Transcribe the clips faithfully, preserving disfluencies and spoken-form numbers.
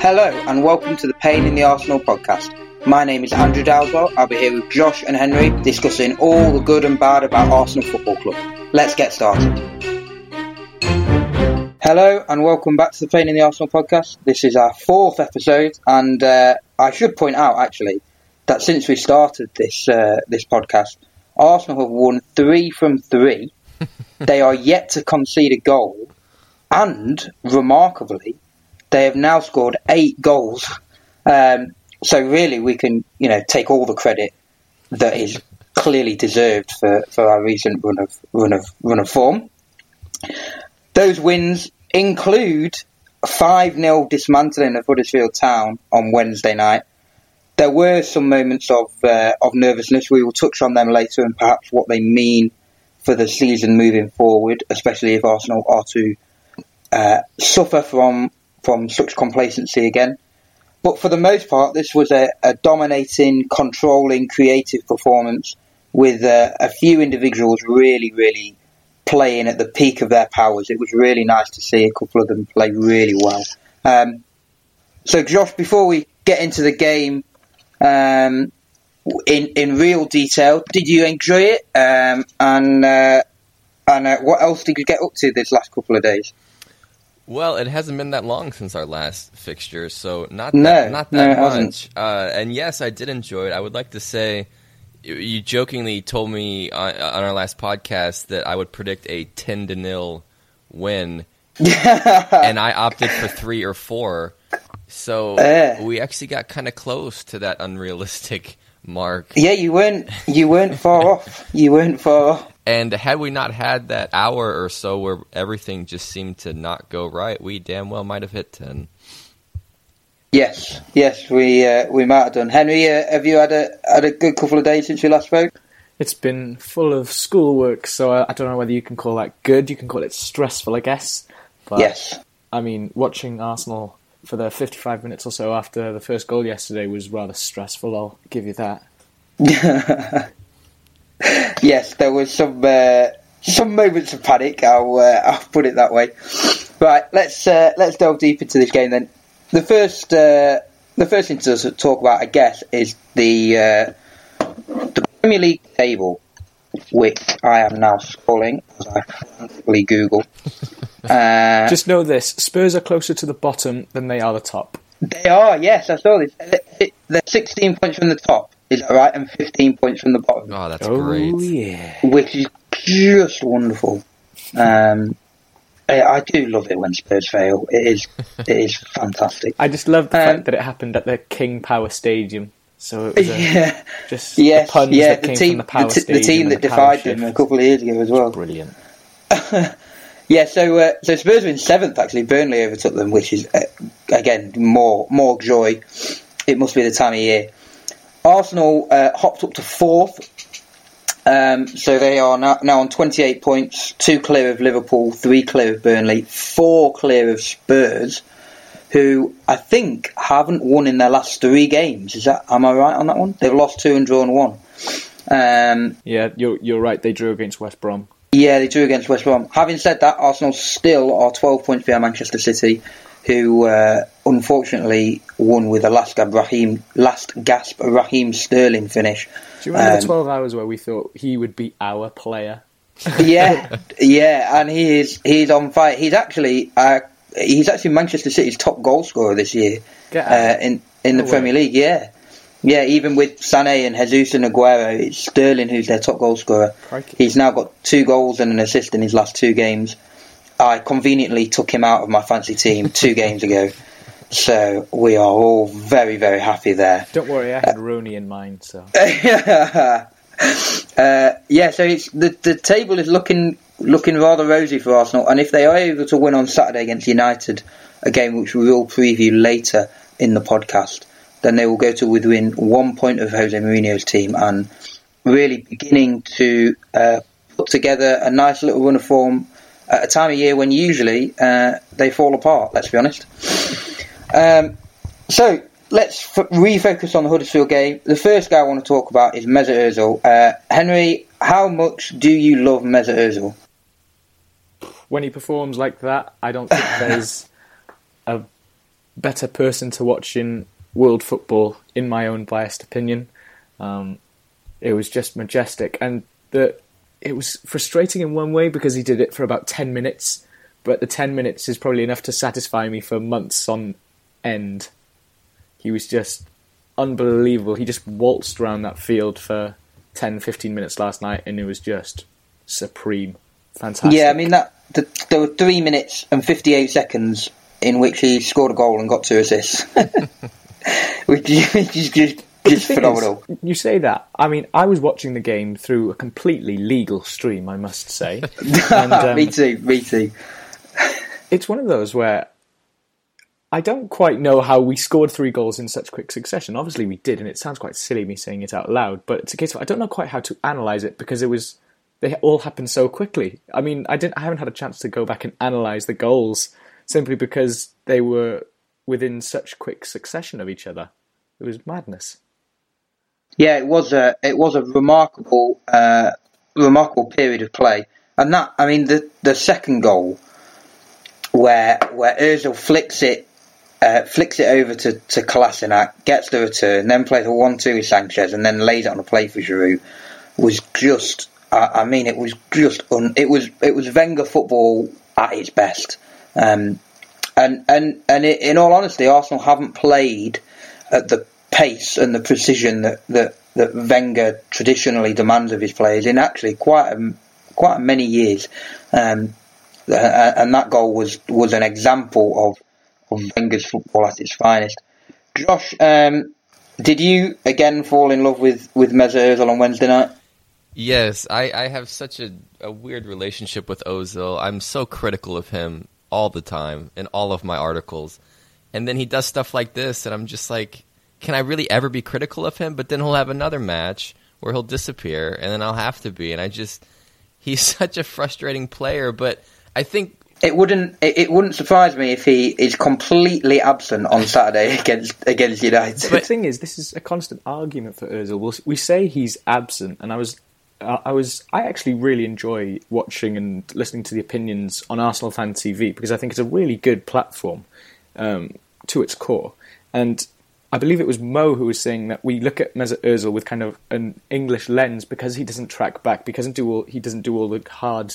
Hello and welcome to the Pain in the Arsenal podcast. My name is Andrew Dalzell. I'll be here with Josh and Henry discussing all the good and bad about Arsenal Football Club. Let's get started. Hello and welcome back to the Pain in the Arsenal podcast. This is our fourth episode, and uh, I should point out actually that since we started this uh, this podcast, Arsenal have won three from three. They are yet to concede a goal, and remarkably, they have now scored eight goals. Um, so really, we can, you know, take all the credit that is clearly deserved for, for our recent run of run of run of form. Those wins include a five nil dismantling of Huddersfield Town on Wednesday night. There were some moments of uh, of nervousness. We will touch on them later and perhaps what they mean for the season moving forward, especially if Arsenal are to uh, suffer from from such complacency again. But for the most part, this was a, a dominating, controlling, creative performance with uh, a few individuals really, really playing at the peak of their powers. It was really nice to see a couple of them play really well. Um, so, Josh, before we get into the game um, in in real detail, did you enjoy it? Um, and uh, and uh, what else did you get up to this last couple of days? Well, it hasn't been that long since our last fixture, so not no, that, not that no, much. Uh, and yes, I did enjoy it. I would like to say, you jokingly told me on, on our last podcast that I would predict a ten to nil win, and I opted for three or four. So uh, we actually got kind of close to that unrealistic mark. Yeah, you weren't you weren't far off. You weren't far off. And had we not had that hour or so where everything just seemed to not go right, we damn well might have hit ten. Yes, yes, we uh, we might have done. Henry, uh, have you had a had a good couple of days since we last spoke? It's been full of schoolwork, so I, I don't know whether you can call that good. You can call it stressful, I guess. But, yes. I mean, watching Arsenal for the fifty-five minutes or so after the first goal yesterday was rather stressful, I'll give you that. Yes, there was some uh, some moments of panic. I'll uh, I'll put it that way. Right, let's uh, let's delve deep into this game then. The first uh, the first thing to talk about, I guess, is the uh, the Premier League table, which I am now scrolling as I frantically Google. Uh, Just know this: Spurs are closer to the bottom than they are the top. They are, yes, I saw this. They're sixteen points from the top. Is that right? And fifteen points from the bottom. Oh, that's oh, great. Oh, yeah. Which is just wonderful. Um, I, I do love it when Spurs fail. It is it is fantastic. I just love the um, fact that it happened at the King Power Stadium. So it was a, yeah, just yes, the puns yeah, that the came team, from the Power the, t- Stadium the team that the defied power them a shift. couple of years ago as well. Brilliant. Yeah, so uh, so Spurs were in seventh actually. Burnley overtook them, which is uh, again more more joy. It must be the time of year. Arsenal uh, hopped up to fourth, um, so they are now, now on twenty-eight points, two clear of Liverpool, three clear of Burnley, four clear of Spurs, who I think haven't won in their last three games. Is that am I right on that one? They've lost two and drawn one. Um, yeah, you're you're right. They drew against West Brom. Yeah, they drew against West Brom. Having said that, Arsenal still are twelve points behind Manchester City, who uh, unfortunately won with a last gasp Raheem, last gasp Raheem Sterling finish. Do you remember um, the twelve hours where we thought he would be our player? yeah, yeah, and he is he's on fire. He's actually uh, he's actually Manchester City's top goal scorer this year uh, in in the no Premier way. League. Yeah, yeah, even with Sané and Jesus and Aguero, it's Sterling who's their top goal scorer. Crikey. He's now got two goals and an assist in his last two games. I conveniently took him out of my fancy team two games ago, so we are all very, very happy there. Don't worry, I had uh, Rooney in mind, so. uh, yeah, so it's the the table is looking looking rather rosy for Arsenal, and if they are able to win on Saturday against United, a game which we will preview later in the podcast, then they will go to within one point of Jose Mourinho's team and really beginning to uh, put together a nice little run of form at a time of year when usually uh, they fall apart, let's be honest. Um, so, let's f- refocus on the Huddersfield game. The first guy I want to talk about is Mesut Ozil. Uh, Henry, how much do you love Mesut Ozil? When he performs like that, I don't think there's a better person to watch in world football, in my own biased opinion. Um, it was just majestic, and the it was frustrating in one way because he did it for about ten minutes, but the ten minutes is probably enough to satisfy me for months on end. He was just unbelievable. He just waltzed around that field for ten, fifteen minutes last night, and it was just supreme. Fantastic. Yeah, I mean, that the, there were three minutes and fifty-eight seconds in which he scored a goal and got two assists. which, which is just, just phenomenal. Is, you say that. I mean, I was watching the game through a completely legal stream, I must say. And, um, me too, me too. It's one of those where I don't quite know how we scored three goals in such quick succession. Obviously we did, and it sounds quite silly me saying it out loud, but it's a case of I don't know quite how to analyse it because it was they all happened so quickly. I mean, I didn't I haven't had a chance to go back and analyse the goals simply because they were within such quick succession of each other. It was madness. Yeah, it was a it was a remarkable uh, remarkable period of play. And that I mean the the second goal where where Ozil flicks it Uh, flicks it over to, to Kolasinac, gets the return, then plays a one two with Sanchez, and then lays it on a play for Giroud. Was just, I, I mean, it was just, un, it was it was Wenger football at its best. Um, and and and it, in all honesty, Arsenal haven't played at the pace and the precision that that, that Wenger traditionally demands of his players in actually quite a, quite many years. Um, and that goal was was an example of. of Wenger's football at its finest. Josh, um, did you again fall in love with, with Mesut Ozil on Wednesday night? Yes, I, I have such a, a weird relationship with Ozil. I'm so critical of him all the time in all of my articles. And then he does stuff like this, and I'm just like, can I really ever be critical of him? But then he'll have another match where he'll disappear, and then I'll have to be. And I just, he's such a frustrating player, but I think... It wouldn't. It wouldn't surprise me if he is completely absent on Saturday against against United. But the thing is, this is a constant argument for Ozil. We'll, we say he's absent, and I was, uh, I was, I actually really enjoy watching and listening to the opinions on Arsenal Fan T V because I think it's a really good platform um, to its core. And I believe it was Mo who was saying that we look at Mesut Ozil with kind of an English lens because he doesn't track back, because he doesn't do all, he doesn't do all the hard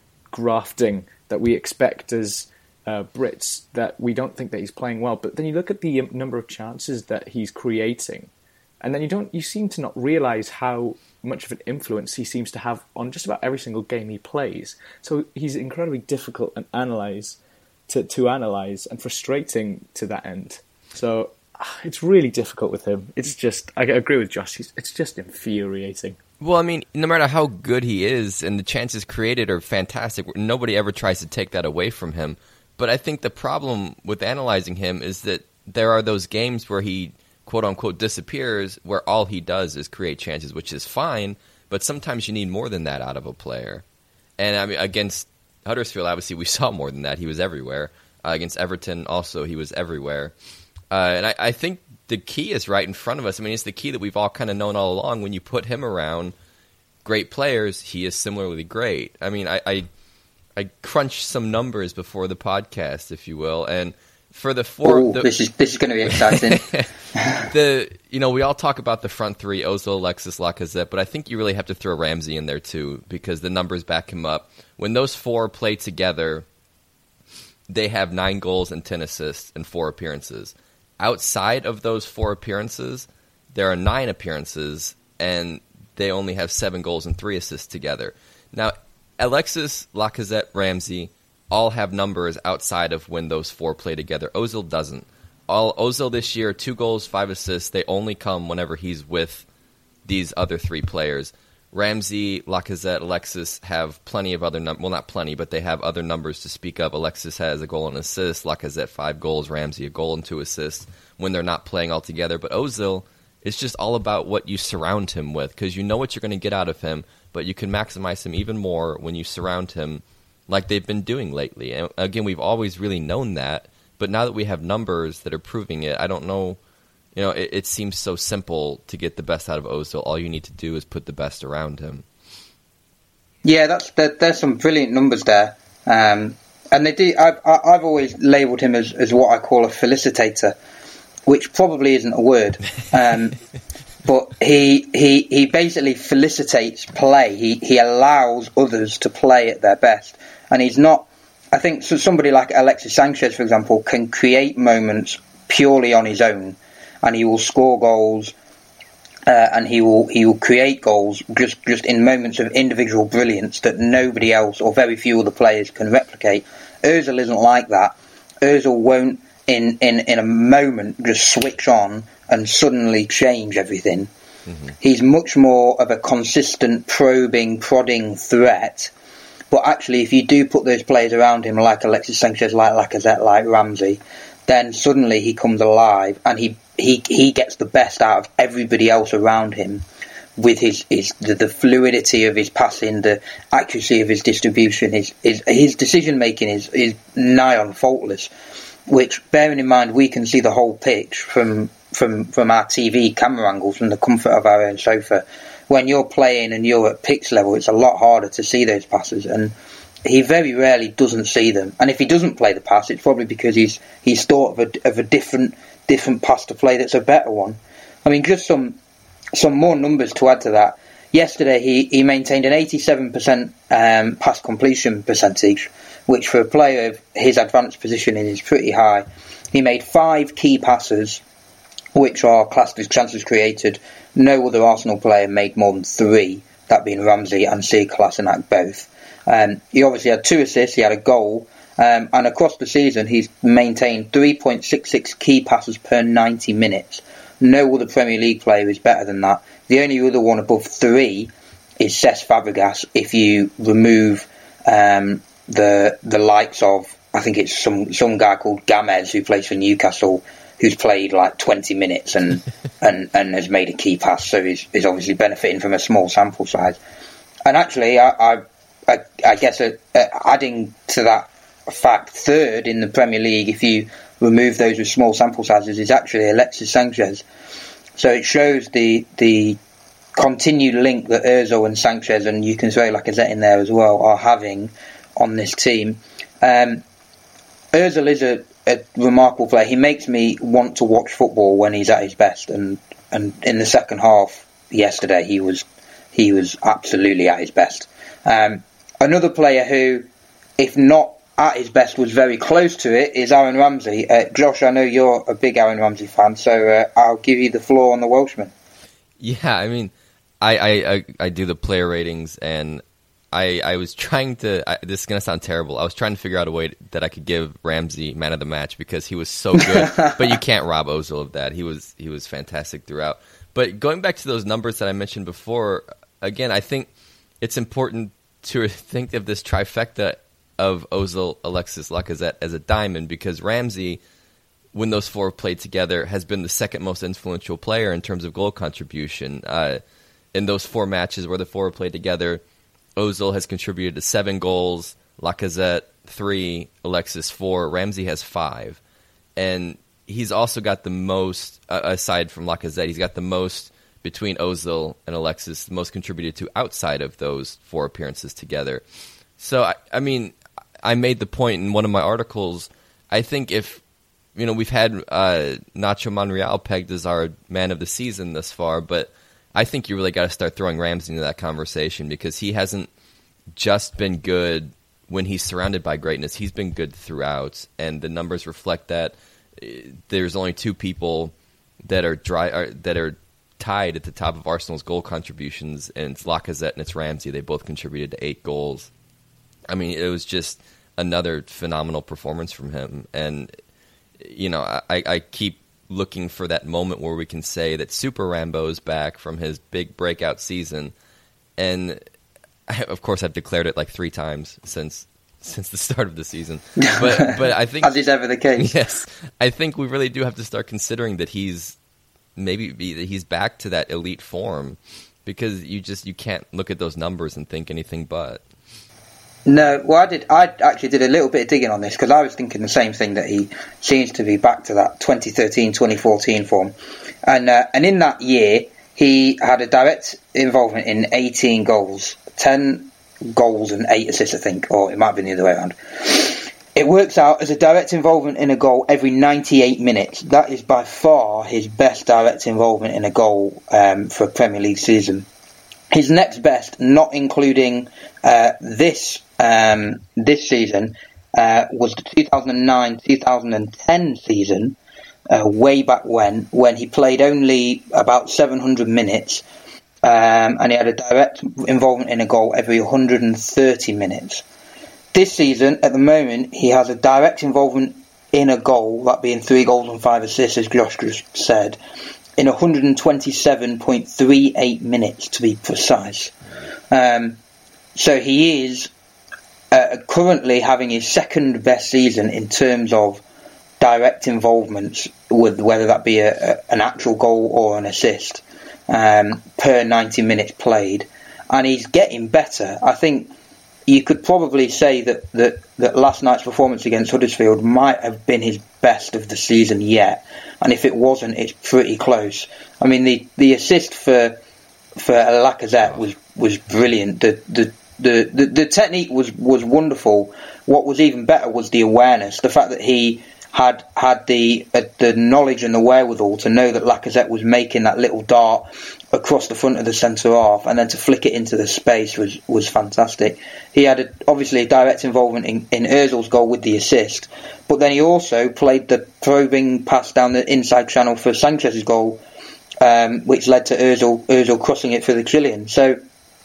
grafting that we expect as uh, Brits, that we don't think that he's playing well. But then you look at the number of chances that he's creating, and then you don't. You seem to not realise how much of an influence he seems to have on just about every single game he plays. So he's incredibly difficult and analyse to to analyse and frustrating to that end. So it's really difficult with him. It's just I agree with Josh. It's just infuriating. Well, I mean, no matter how good he is and the chances created are fantastic, nobody ever tries to take that away from him. But I think the problem with analyzing him is that there are those games where he, quote-unquote, disappears, where all he does is create chances, which is fine, but sometimes you need more than that out of a player. And, I mean, against Huddersfield, obviously, we saw more than that. He was everywhere. Uh, against Everton, also, he was everywhere. Uh, and I, I think the key is right in front of us. I mean, it's the key that we've all kind of known all along. When you put him around great players, he is similarly great. I mean, I, I I crunched some numbers before the podcast, if you will, and for the four, Ooh, the, this is this is going to be exciting. the you know we all talk about the front three: Ozil, Alexis, Lacazette, but I think you really have to throw Ramsey in there too because the numbers back him up. When those four play together, they have nine goals and ten assists and four appearances. Outside of those four appearances, there are nine appearances, and they only have seven goals and three assists together. Now, Alexis, Lacazette, Ramsey all have numbers outside of when those four play together. Ozil doesn't. All Ozil this year, two goals, five assists, they only come whenever he's with these other three players. Ramsey, Lacazette, Alexis have plenty of other numbers. Well, not plenty, but they have other numbers to speak of. Alexis has a goal and assist. Lacazette, five goals. Ramsey, a goal and two assists when they're not playing all together. But Ozil, it's just all about what you surround him with because you know what you're going to get out of him, but you can maximize him even more when you surround him like they've been doing lately. And again, we've always really known that, but now that we have numbers that are proving it, I don't know. You know, it, it seems so simple to get the best out of Ozil. All you need to do is put the best around him. Yeah, that's there, there's some brilliant numbers there. Um, and they do. I've, I've always labelled him as, as what I call a felicitator, which probably isn't a word. Um, but he he he basically felicitates play. He he allows others to play at their best, and he's not. I think so somebody like Alexis Sanchez, for example, can create moments purely on his own, and he will score goals, uh, and he will he will create goals just, just in moments of individual brilliance that nobody else or very few other players can replicate. Ozil isn't like that. Ozil won't, in, in, in a moment, just switch on and suddenly change everything. Mm-hmm. He's much more of a consistent, probing, prodding threat. But actually, if you do put those players around him, like Alexis Sanchez, like Lacazette, like Ramsey, then suddenly he comes alive and he, he, he gets the best out of everybody else around him with his, his the, the fluidity of his passing, the accuracy of his distribution, his his, his decision making is, is nigh on faultless. Which, bearing in mind, we can see the whole pitch from from from our T V camera angles, from the comfort of our own sofa. When you're playing and you're at pitch level, it's a lot harder to see those passes, and he very rarely doesn't see them. And if he doesn't play the pass, it's probably because he's he's thought of a, of a different different pass to play that's a better one. I mean, just some some more numbers to add to that. Yesterday, he, he maintained an eighty-seven percent um, pass completion percentage, which for a player of his advanced positioning is pretty high. He made five key passes, which are classed as chances created. No other Arsenal player made more than three, that being Ramsey and Sead Kolasinac both. Um, he obviously had two assists, he had a goal, um, and across the season he's maintained three point six six key passes per ninety minutes. No other Premier League player is better than that. The only other one above three is Cesc Fabregas, if you remove um, the the likes of, I think it's some, some guy called Gamez who plays for Newcastle, who's played like twenty minutes and, and, and has made a key pass, so he's, he's obviously benefiting from a small sample size. And actually, I I, I, I guess uh, uh, adding to that fact, third in the Premier League, if you remove those with small sample sizes, is actually Alexis Sanchez. So it shows the the continued link that Ozil and Sanchez, and you can throw Lacazette in there as well, are having on this team. Um, Ozil is a, a remarkable player. He makes me want to watch football when he's at his best, and, and in the second half yesterday he was he was absolutely at his best. Um, another player who, if not at his best, was very close to it is Aaron Ramsey. Uh, Josh, I know you're a big Aaron Ramsey fan, so uh, I'll give you the floor on the Welshman. Yeah, I mean, I, I, I, I do the player ratings, and I I was trying to, I, this is going to sound terrible, I was trying to figure out a way that I could give Ramsey man of the match because he was so good, but you can't rob Ozil of that. He was he was fantastic throughout. But going back to those numbers that I mentioned before, again, I think it's important to think of this trifecta of Ozil, Alexis, Lacazette as a diamond, because Ramsey, when those four played together, has been the second most influential player in terms of goal contribution. Uh, in those four matches where the four played together, Ozil has contributed to seven goals, Lacazette three, Alexis four, Ramsey has five. And he's also got the most, uh, aside from Lacazette, he's got the most between Ozil and Alexis, the most contributed to outside of those four appearances together. So, I, I mean, I made the point in one of my articles, I think if, you know, we've had uh, Nacho Monreal pegged as our man of the season thus far, but I think you really got to start throwing Ramsey into that conversation because he hasn't just been good when he's surrounded by greatness. He's been good throughout, and the numbers reflect that. There's only two people that are dry are, that are tied at the top of Arsenal's goal contributions, and it's Lacazette and it's Ramsey. They both contributed to eight goals. I mean, it was just another phenomenal performance from him. And, you know, I, I keep looking for that moment where we can say that Super Rambo is back from his big breakout season. And, I, of course, I've declared it like three times since since the start of the season. But but I think... As is ever the case. Yes. I think we really do have to start considering that he's maybe be, that he's back to that elite form, because you just you can't look at those numbers and think anything but. No, well, I did. I actually did a little bit of digging on this because I was thinking the same thing, that he seems to be back to that twenty thirteen twenty fourteen form, and uh, and in that year he had a direct involvement in eighteen goals, ten goals and eight assists, I think, or it might have been the other way around. it works out as a direct involvement in a goal every ninety-eight minutes. That is by far his best direct involvement in a goal um, for a Premier League season. His next best, not including uh, this um, this season, uh, was the two thousand nine two thousand ten season, uh, way back when, when he played only about seven hundred minutes, um, and he had a direct involvement in a goal every one hundred thirty minutes. This season, at the moment, he has a direct involvement in a goal, that being three goals and five assists, as Josh just said, in one hundred twenty-seven point three eight minutes, to be precise. Um, so he is uh, currently having his second best season in terms of direct involvements, with whether that be a, a, an actual goal or an assist, um, per ninety minutes played. And he's getting better. I think you could probably say that, that, that last night's performance against Huddersfield might have been his best of the season yet. And if it wasn't, it's pretty close. I mean, the, the assist for for Lacazette was, was brilliant. The the, the, the the technique was, was wonderful. What was even better was the awareness. The fact that he had had the uh, the knowledge and the wherewithal to know that Lacazette was making that little dart across the front of the centre half, and then to flick it into the space was, was fantastic. He had a, obviously a direct involvement in, in Ozil's goal with the assist, but then he also played the probing pass down the inside channel for Sanchez's goal, um, which led to Ozil, Ozil crossing it for the Chilean. So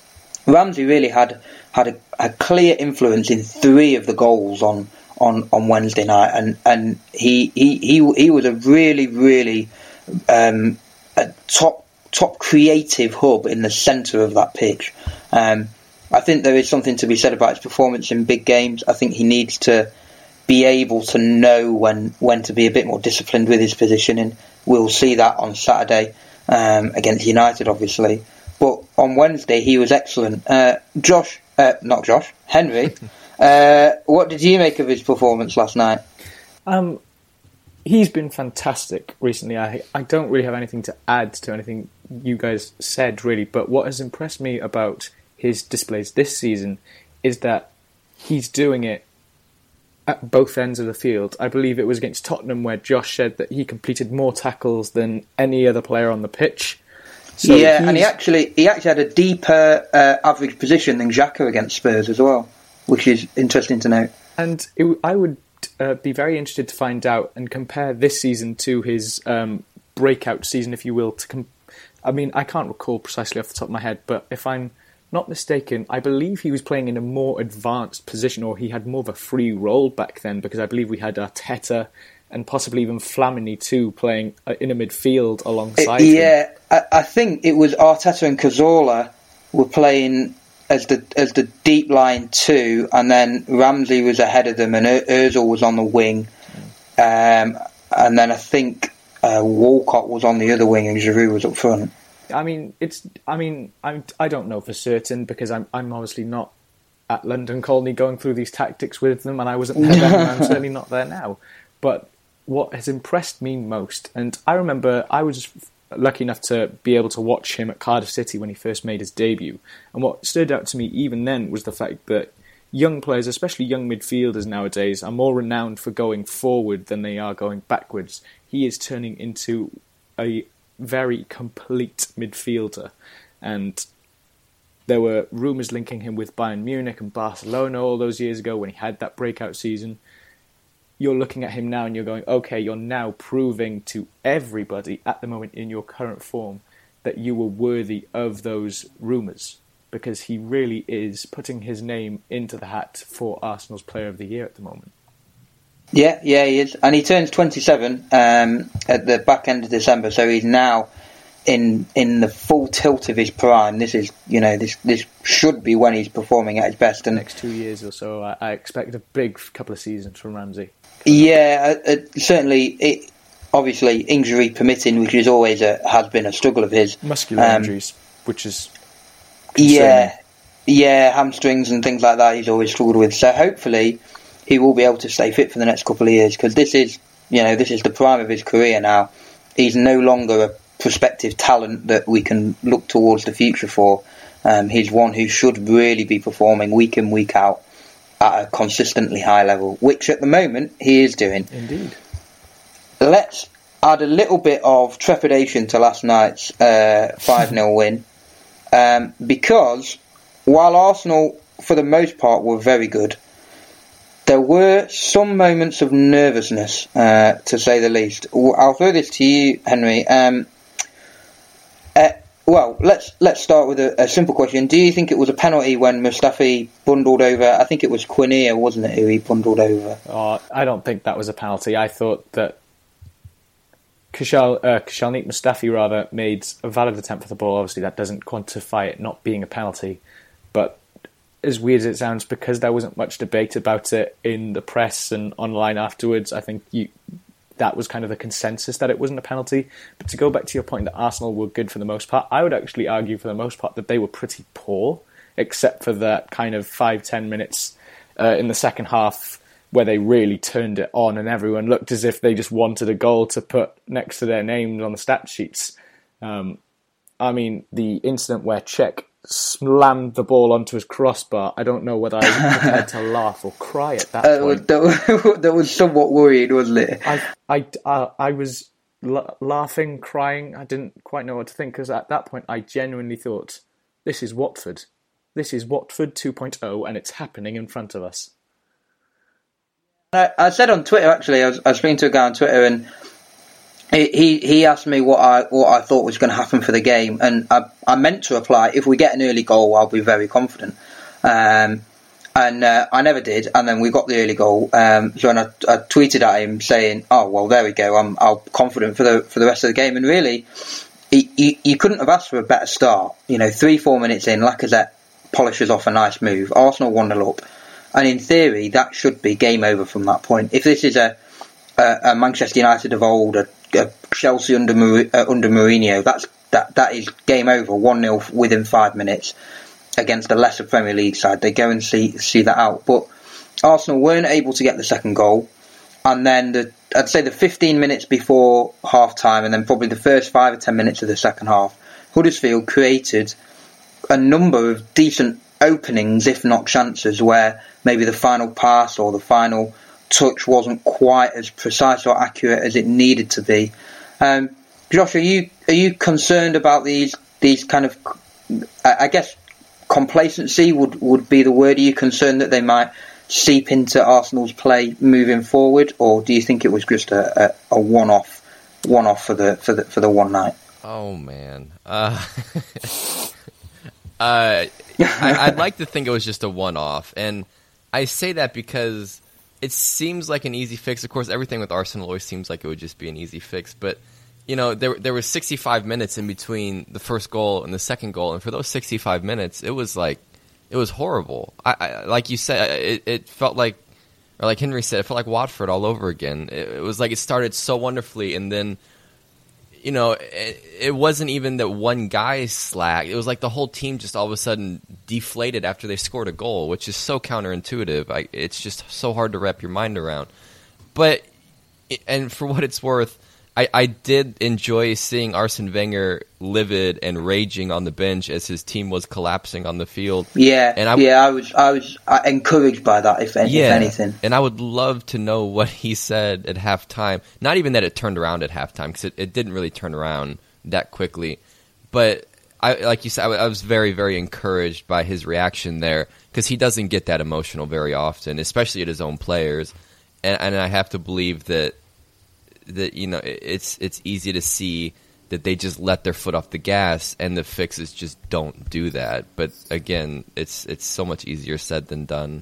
Ramsey really had had a, a clear influence in three of the goals on on, on Wednesday night, and, and he, he, he, he was a really, really um, a top top creative hub in the centre of that pitch. Um, I think there is something to be said about his performance in big games. I think he needs to be able to know when, when to be a bit more disciplined with his positioning. We'll see that on Saturday um, against United, obviously. But on Wednesday, he was excellent. Uh, Josh, uh, not Josh, Henry, uh, what did you make of his performance last night? Um, he's been fantastic recently. I I don't really have anything to add to anything you guys said, really, but what has impressed me about his displays this season is that he's doing it at both ends of the field. I believe it was against Tottenham where Josh said that he completed more tackles than any other player on the pitch. So yeah, and he actually he actually had a deeper uh, average position than Xhaka against Spurs as well, which is interesting to note. And it, I would uh, be very interested to find out and compare this season to his um, breakout season, if you will. To com- I mean, I can't recall precisely off the top of my head, but if I'm not mistaken, I believe he was playing in a more advanced position, or he had more of a free role back then, because I believe we had Arteta and possibly even Flamini too playing in a midfield alongside it, yeah, him. I, I think it was Arteta and Cazorla were playing as the as the deep line two, and then Ramsey was ahead of them, and Ozil was on the wing, um, and then I think uh, Walcott was on the other wing, and Giroud was up front. I mean, it's. I mean, I I don't know for certain because I'm I'm obviously not at London Colney going through these tactics with them, and I wasn't there then, and I'm certainly not there now. But what has impressed me most, and I remember I was lucky enough to be able to watch him at Cardiff City when he first made his debut, and what stood out to me even then was the fact that young players, especially young midfielders nowadays, are more renowned for going forward than they are going backwards. He is turning into a very complete midfielder, and there were rumours linking him with Bayern Munich and Barcelona all those years ago when he had that breakout season. You're looking at him now and you're going, okay, you're now proving to everybody at the moment in your current form that you were worthy of those rumours, because he really is putting his name into the hat for Arsenal's Player of the Year at the moment. Yeah, yeah, he is, and he turns twenty-seven um, at the back end of December, so he's now in in the full tilt of his prime. This is, you know, this this should be when he's performing at his best. And the next two years or so, I, I expect a big couple of seasons from Ramsey. Yeah, uh, uh, certainly. It, obviously, injury permitting, which is always a, has been a struggle of his. Muscular um, injuries, which is concerning. yeah, yeah, hamstrings and things like that. He's always struggled with. So hopefully, he will be able to stay fit for the next couple of years, because this is, you know, this is the prime of his career now. He's no longer a prospective talent that we can look towards the future for. Um, he's one who should really be performing week in, week out at a consistently high level, which at the moment he is doing. Indeed. Let's add a little bit of trepidation to last night's uh, five nil win, um, because while Arsenal, for the most part, were very good, there were some moments of nervousness, uh, to say the least. I'll throw this to you, Henry. Um, uh, well, let's let's start with a, a simple question. Do you think it was a penalty when Mustafi bundled over? I think it was Quinea, wasn't it, who he bundled over? Oh, I don't think that was a penalty. I thought that Kishal, uh, Kishalnik Mustafi rather made a valid attempt for the ball. Obviously, that doesn't quantify it not being a penalty, but as weird as it sounds, because there wasn't much debate about it in the press and online afterwards, I think you, that was kind of the consensus that it wasn't a penalty. But to go back to your point that Arsenal were good for the most part, I would actually argue for the most part that they were pretty poor, except for that kind of five, ten minutes uh, in the second half where they really turned it on and everyone looked as if they just wanted a goal to put next to their names on the stat sheets. Um, I mean, the incident where Cech slammed the ball onto his crossbar, I don't know whether I was prepared to laugh or cry at that uh, point. That was, that was somewhat worried, wasn't it? I, I, I, I was la- laughing, crying. I didn't quite know what to think, because at that point I genuinely thought, this is Watford. This is Watford two point oh, and it's happening in front of us. I, I said on Twitter, actually, I was, I was speaking to a guy on Twitter, and he he asked me what I what I thought was going to happen for the game, and I I meant to reply, if we get an early goal, I'll be very confident. Um, and uh, I never did, and then we got the early goal. Um, so when I, I tweeted at him saying, "Oh well, there we go. I'm I'm confident for the for the rest of the game." And really, he, he, he couldn't have asked for a better start. You know, three four minutes in, Lacazette polishes off a nice move. Arsenal one nil up. And in theory, that should be game over from that point. If this is a, a, a Manchester United of old, a, a Chelsea under uh, under Mourinho, that's that that is game over. one nil within five minutes against a lesser Premier League side. They go and see see that out. But Arsenal weren't able to get the second goal, and then the I'd say the fifteen minutes before half time, and then probably the first five or ten minutes of the second half, Huddersfield created a number of decent openings, if not chances, where maybe the final pass or the final touch wasn't quite as precise or accurate as it needed to be. Um, Josh, are you are you concerned about these these kind of, I guess, complacency would, would be the word? Are you concerned that they might seep into Arsenal's play moving forward, or do you think it was just a, a, a one off one off for the for the for the one night? Oh man. Uh, uh I, I'd like to think it was just a one-off, and I say that because it seems like an easy fix. Of course, everything with Arsenal always seems like it would just be an easy fix, but you know, there there was sixty-five minutes in between the first goal and the second goal, and for those sixty-five minutes, it was like it was horrible. I, I like you said, it, it felt like, or like Henry said, it felt like Watford all over again. It, it was like it started so wonderfully, and then, you know, it, it wasn't even that one guy slacked. It was like the whole team just all of a sudden deflated after they scored a goal, which is so counterintuitive. I, it's just so hard to wrap your mind around. But, and for what it's worth, I, I did enjoy seeing Arsene Wenger livid and raging on the bench as his team was collapsing on the field. Yeah, and I, yeah, I was I was encouraged by that, if, yeah, if anything. And I would love to know what he said at halftime. Not even that it turned around at halftime, because it, it didn't really turn around that quickly. But I, like you said, I, I was very, very encouraged by his reaction there, because he doesn't get that emotional very often, especially at his own players. And, and I have to believe that that you know it's it's easy to see that they just let their foot off the gas, and the fixes just don't do that. But again, it's it's so much easier said than done.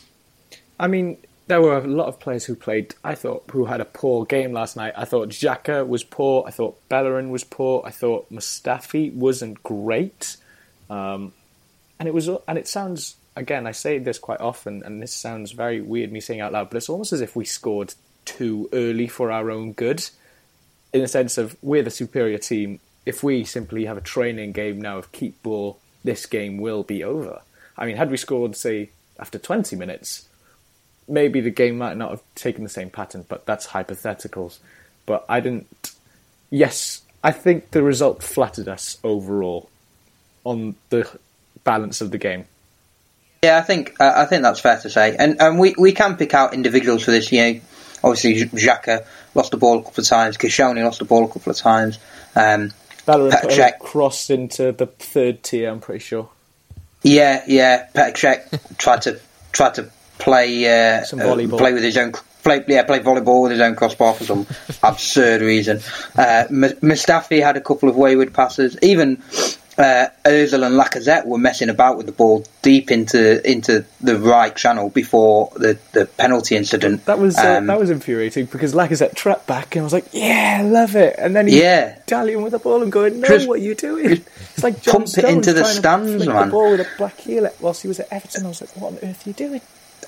I mean, there were a lot of players who played, I thought, who had a poor game last night. I thought Xhaka was poor. I thought Bellerin was poor. I thought Mustafi wasn't great. Um, and it was, and it sounds, again, I say this quite often, and this sounds very weird me saying out loud, but it's almost as if we scored too early for our own good, in the sense of we're the superior team. If we simply have a training game now of keep ball, this game will be over. I mean, had we scored, say, after twenty minutes, maybe the game might not have taken the same pattern, but that's hypotheticals. But I didn't... Yes, I think the result flattered us overall on the balance of the game. Yeah, I think uh, I think that's fair to say, and and we, we can pick out individuals for this. You know, obviously Xhaka lost the ball a couple of times, Koscielny lost the ball a couple of times. Um, Petr Cech crossed into the third tier, I'm pretty sure. Yeah, yeah. Petr Cech tried to tried to play uh, some volleyball. Uh, play with his own play yeah play volleyball with his own crossbar for some absurd reason. Uh, M- Mustafi had a couple of wayward passes. Even uh, Ozil and Lacazette were messing about with the ball deep into into the right channel before the, the penalty incident. That was uh, um, that was infuriating because Lacazette trapped back and I was like, yeah, I love it. And then he yeah. dallying with the ball and going, no, just, what are you doing? It's like John pump Stones it into the trying stands, to flick man. the ball with a black heel whilst he was at Everton. I was like, what on earth are you doing?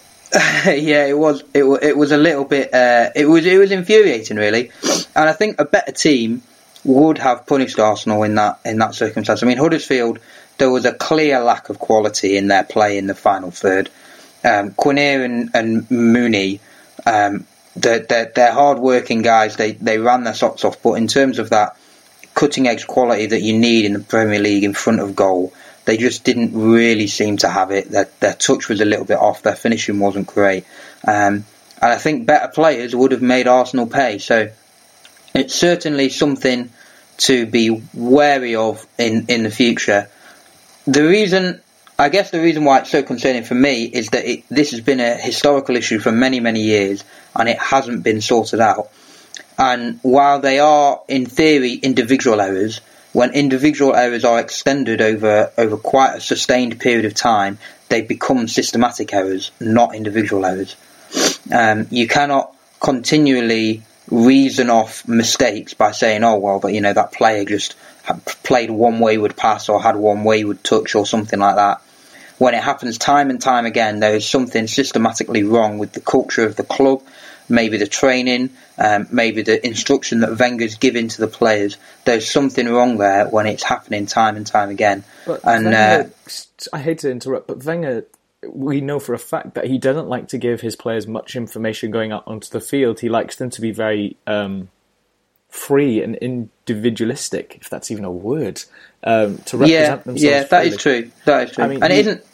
yeah, it was. It, it was a little bit. Uh, it was. It was infuriating, really. And I think a better team would have punished Arsenal in that in that circumstance. I mean, Huddersfield, there was a clear lack of quality in their play in the final third. Um, Quinier and, and Mooney, um, they're, they're, they're hard-working guys. They they ran their socks off. But in terms of that cutting-edge quality that you need in the Premier League in front of goal, they just didn't really seem to have it. Their, their touch was a little bit off. Their finishing wasn't great. Um, and I think better players would have made Arsenal pay. So it's certainly something to be wary of in, in the future. The reason, I guess the reason why it's so concerning for me is that it, this has been a historical issue for many, many years and it hasn't been sorted out. And while they are, in theory, individual errors, when individual errors are extended over, over quite a sustained period of time, they become systematic errors, not individual errors. Um, you cannot continually reason off mistakes by saying, oh, well, but, you know, that player just had played one wayward pass or had one wayward touch or something like that. When it happens time and time again, there is something systematically wrong with the culture of the club, maybe the training, um, maybe the instruction that Wenger's giving to the players. There's something wrong there when it's happening time and time again. But and Wenger, uh, I hate to interrupt, but Wenger, we know for a fact that he doesn't like to give his players much information going out onto the field. He likes them to be very um, free and individualistic, if that's even a word, um, to represent yeah, themselves. Yeah, that freely. is true. That is true. I mean, and he, it isn't.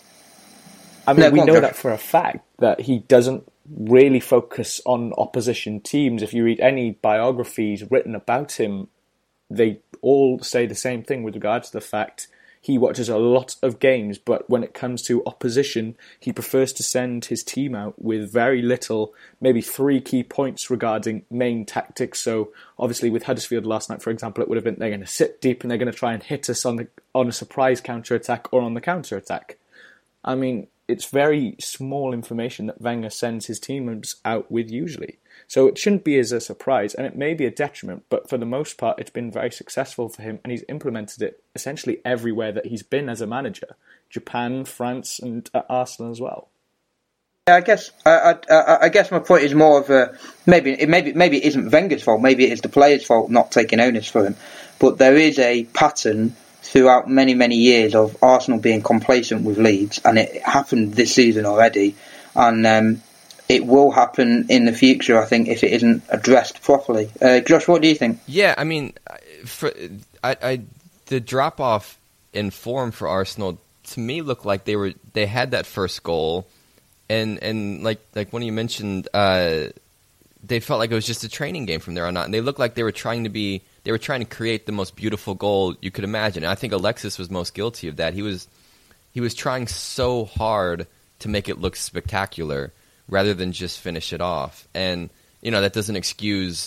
I mean, no, we on, know Josh. that for a fact that he doesn't really focus on opposition teams. If you read any biographies written about him, they all say the same thing with regards to the fact he watches a lot of games, but when it comes to opposition, he prefers to send his team out with very little, maybe three key points regarding main tactics. So obviously with Huddersfield last night, for example, it would have been they're going to sit deep and they're going to try and hit us on the, on a surprise counter-attack or on the counter-attack. I mean, it's very small information that Wenger sends his teams out with usually. So it shouldn't be as a surprise, and it may be a detriment, but for the most part, it's been very successful for him, and he's implemented it essentially everywhere that he's been as a manager. Japan, France, and uh, Arsenal as well. Yeah, I guess I, I, I guess my point is more of a maybe it maybe maybe it isn't Wenger's fault, maybe it is the players' fault not taking onus for him, but there is a pattern throughout many many years of Arsenal being complacent with Leeds, and it happened this season already, and um, it will happen in the future, I think, if it isn't addressed properly. Uh, Josh, what do you think? Yeah, I mean, for I, I the drop off in form for Arsenal to me looked like they were they had that first goal, and and like like when you mentioned, uh, they felt like it was just a training game from there on out, and they looked like they were trying to be they were trying to create the most beautiful goal you could imagine. And I think Alexis was most guilty of that. He was he was trying so hard to make it look spectacular, rather than just finish it off. And, you know, that doesn't excuse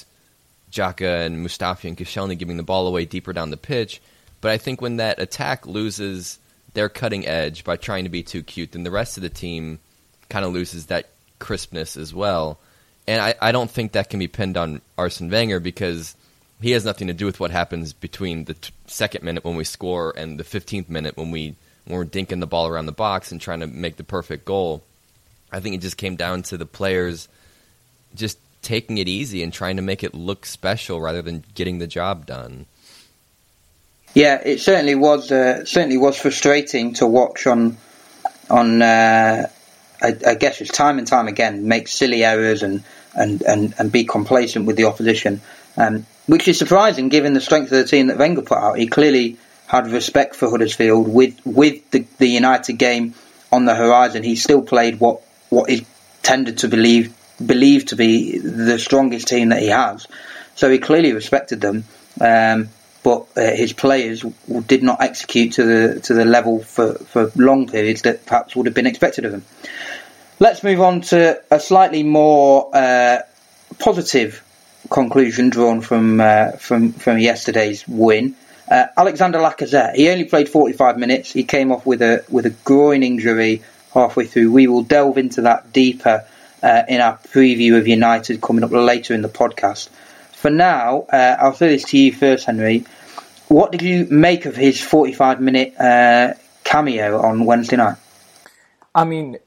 Xhaka and Mustafi and Koscielny giving the ball away deeper down the pitch. But I think when that attack loses their cutting edge by trying to be too cute, then the rest of the team kind of loses that crispness as well. And I, I don't think that can be pinned on Arsene Wenger, because he has nothing to do with what happens between the t- second minute when we score and the fifteenth minute when, we, when we're dinking the ball around the box and trying to make the perfect goal. I think it just came down to the players just taking it easy and trying to make it look special rather than getting the job done. Yeah, it certainly was. Uh, certainly was frustrating to watch on. On, uh, I, I guess it's time and time again make silly errors and and, and, and be complacent with the opposition, um, which is surprising given the strength of the team that Wenger put out. He clearly had respect for Huddersfield with with the, the United game. on the horizon, he still played what what is tended to believe believed to be the strongest team that he has. So he clearly respected them, um, but uh, his players did not execute to the to the level for, for long periods that perhaps would have been expected of them. Let's move on to a slightly more uh, positive conclusion drawn from uh, from from yesterday's win. Uh, Alexander Lacazette, he only played forty-five minutes. He came off with a with a groin injury halfway through. We will delve into that deeper uh, in our preview of United coming up later in the podcast. For now, uh, I'll throw this to you first, Henry. What did you make of his forty-five minute uh, cameo on Wednesday night? I mean,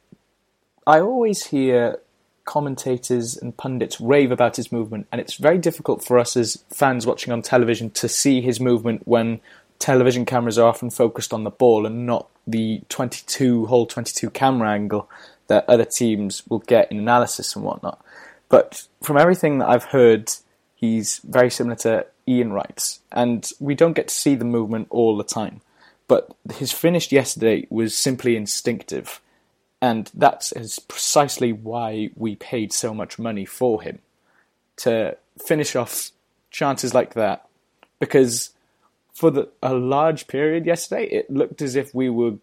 I always hear commentators and pundits rave about his movement, and it's very difficult for us as fans watching on television to see his movement when television cameras are often focused on the ball and not the twenty-two whole twenty-two camera angle that other teams will get in analysis and whatnot. But from everything that I've heard, he's very similar to Ian Wright, and we don't get to see the movement all the time. But his finish yesterday was simply instinctive. And that is precisely why we paid so much money for him, to finish off chances like that. Because for the, a large period yesterday, it looked as if we were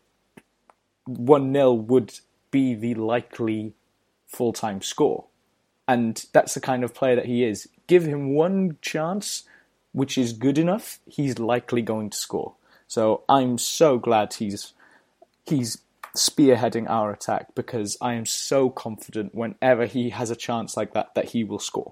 one nil would be the likely full-time score. And that's the kind of player that he is. Give him one chance, which is good enough, he's likely going to score. So I'm so glad he's he's... spearheading our attack, because I am so confident whenever he has a chance like that that he will score.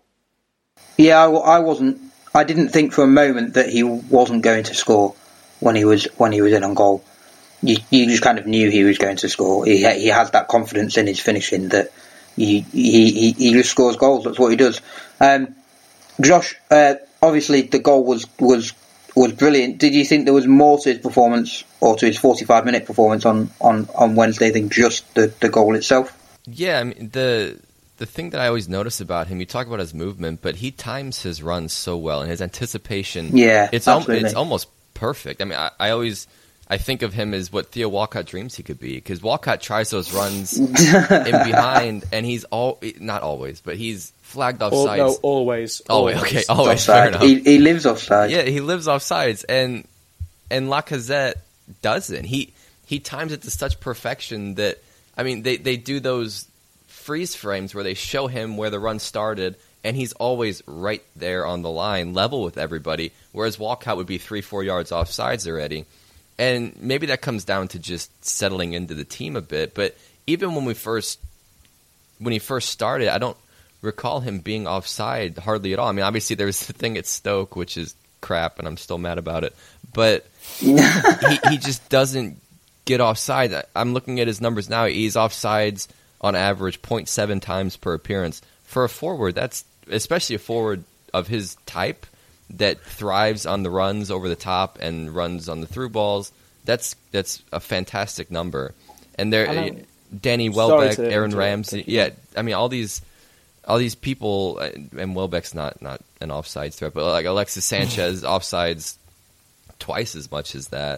Yeah, I, I wasn't. I didn't think for a moment that he wasn't going to score when he was when he was in on goal. You, you just kind of knew he was going to score. He he has that confidence in his finishing that he he he, he just scores goals. That's what he does. Um, Josh, uh, obviously the goal was was. was brilliant. Did you think there was more to his performance or to his forty-five minute performance on, on, on Wednesday than just the, the goal itself? Yeah, I mean, the the thing that I always notice about him, you talk about his movement, but he times his runs so well, and his anticipation, yeah, it's, al- it's almost perfect. I mean, I, I always I think of him as what Theo Walcott dreams he could be, because Walcott tries those runs in behind, and he's all not always, but he's flagged offsides. No, always. Always, okay, always. Offside. Fair enough. He, he lives offside. Yeah, he lives offsides, and and Lacazette doesn't. He he times it to such perfection that, I mean, they, they do those freeze frames where they show him where the run started, and he's always right there on the line, level with everybody, whereas Walcott would be three, four yards offsides already. And maybe that comes down to just settling into the team a bit, but even when we first when he first started, I don't recall him being offside hardly at all. I mean, obviously there was the thing at Stoke, which is crap, and I'm still mad about it. But he, he just doesn't get offside. I'm looking at his numbers now. He's offsides on average zero point seven times per appearance. For a forward, that's especially a forward of his type that thrives on the runs over the top and runs on the through balls. That's that's a fantastic number. And there, Danny Welbeck, Aaron Ramsey, yeah, I mean all these. All these people, and Welbeck's not, not an offside threat, but like Alexis Sanchez, offsides twice as much as that.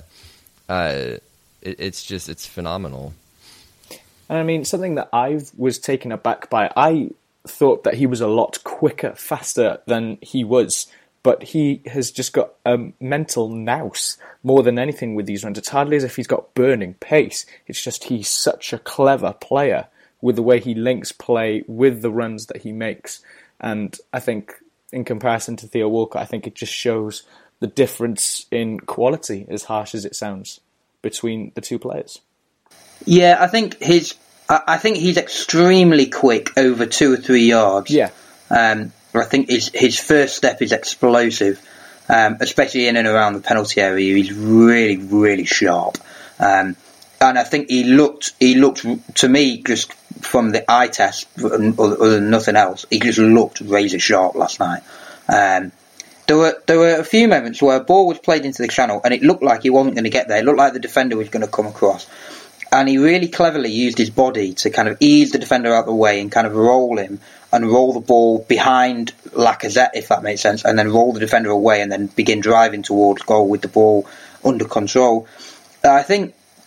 Uh, it, it's just, it's phenomenal. And I mean, something that I was taken aback by, I thought that he was a lot quicker, faster than he was, but he has just got a mental nous more than anything with these runs. It's hardly as if he's got burning pace. It's just he's such a clever player with the way he links play with the runs that he makes. And I think in comparison to Theo Walcott, I think it just shows the difference in quality, as harsh as it sounds, between the two players. Yeah, I think his, I think he's extremely quick over two or three yards. Yeah. Um, I think his, his first step is explosive, um, especially in and around the penalty area. He's really, really sharp. Um, And I think he looked, he looked to me, just from the eye test, other than nothing else, he just looked razor sharp last night. Um, there were there were a few moments where a ball was played into the channel and it looked like he wasn't going to get there. It looked like the defender was going to come across. And he really cleverly used his body to kind of ease the defender out of the way and kind of roll him and roll the ball behind Lacazette, if that makes sense, and then roll the defender away and then begin driving towards goal with the ball under control. I think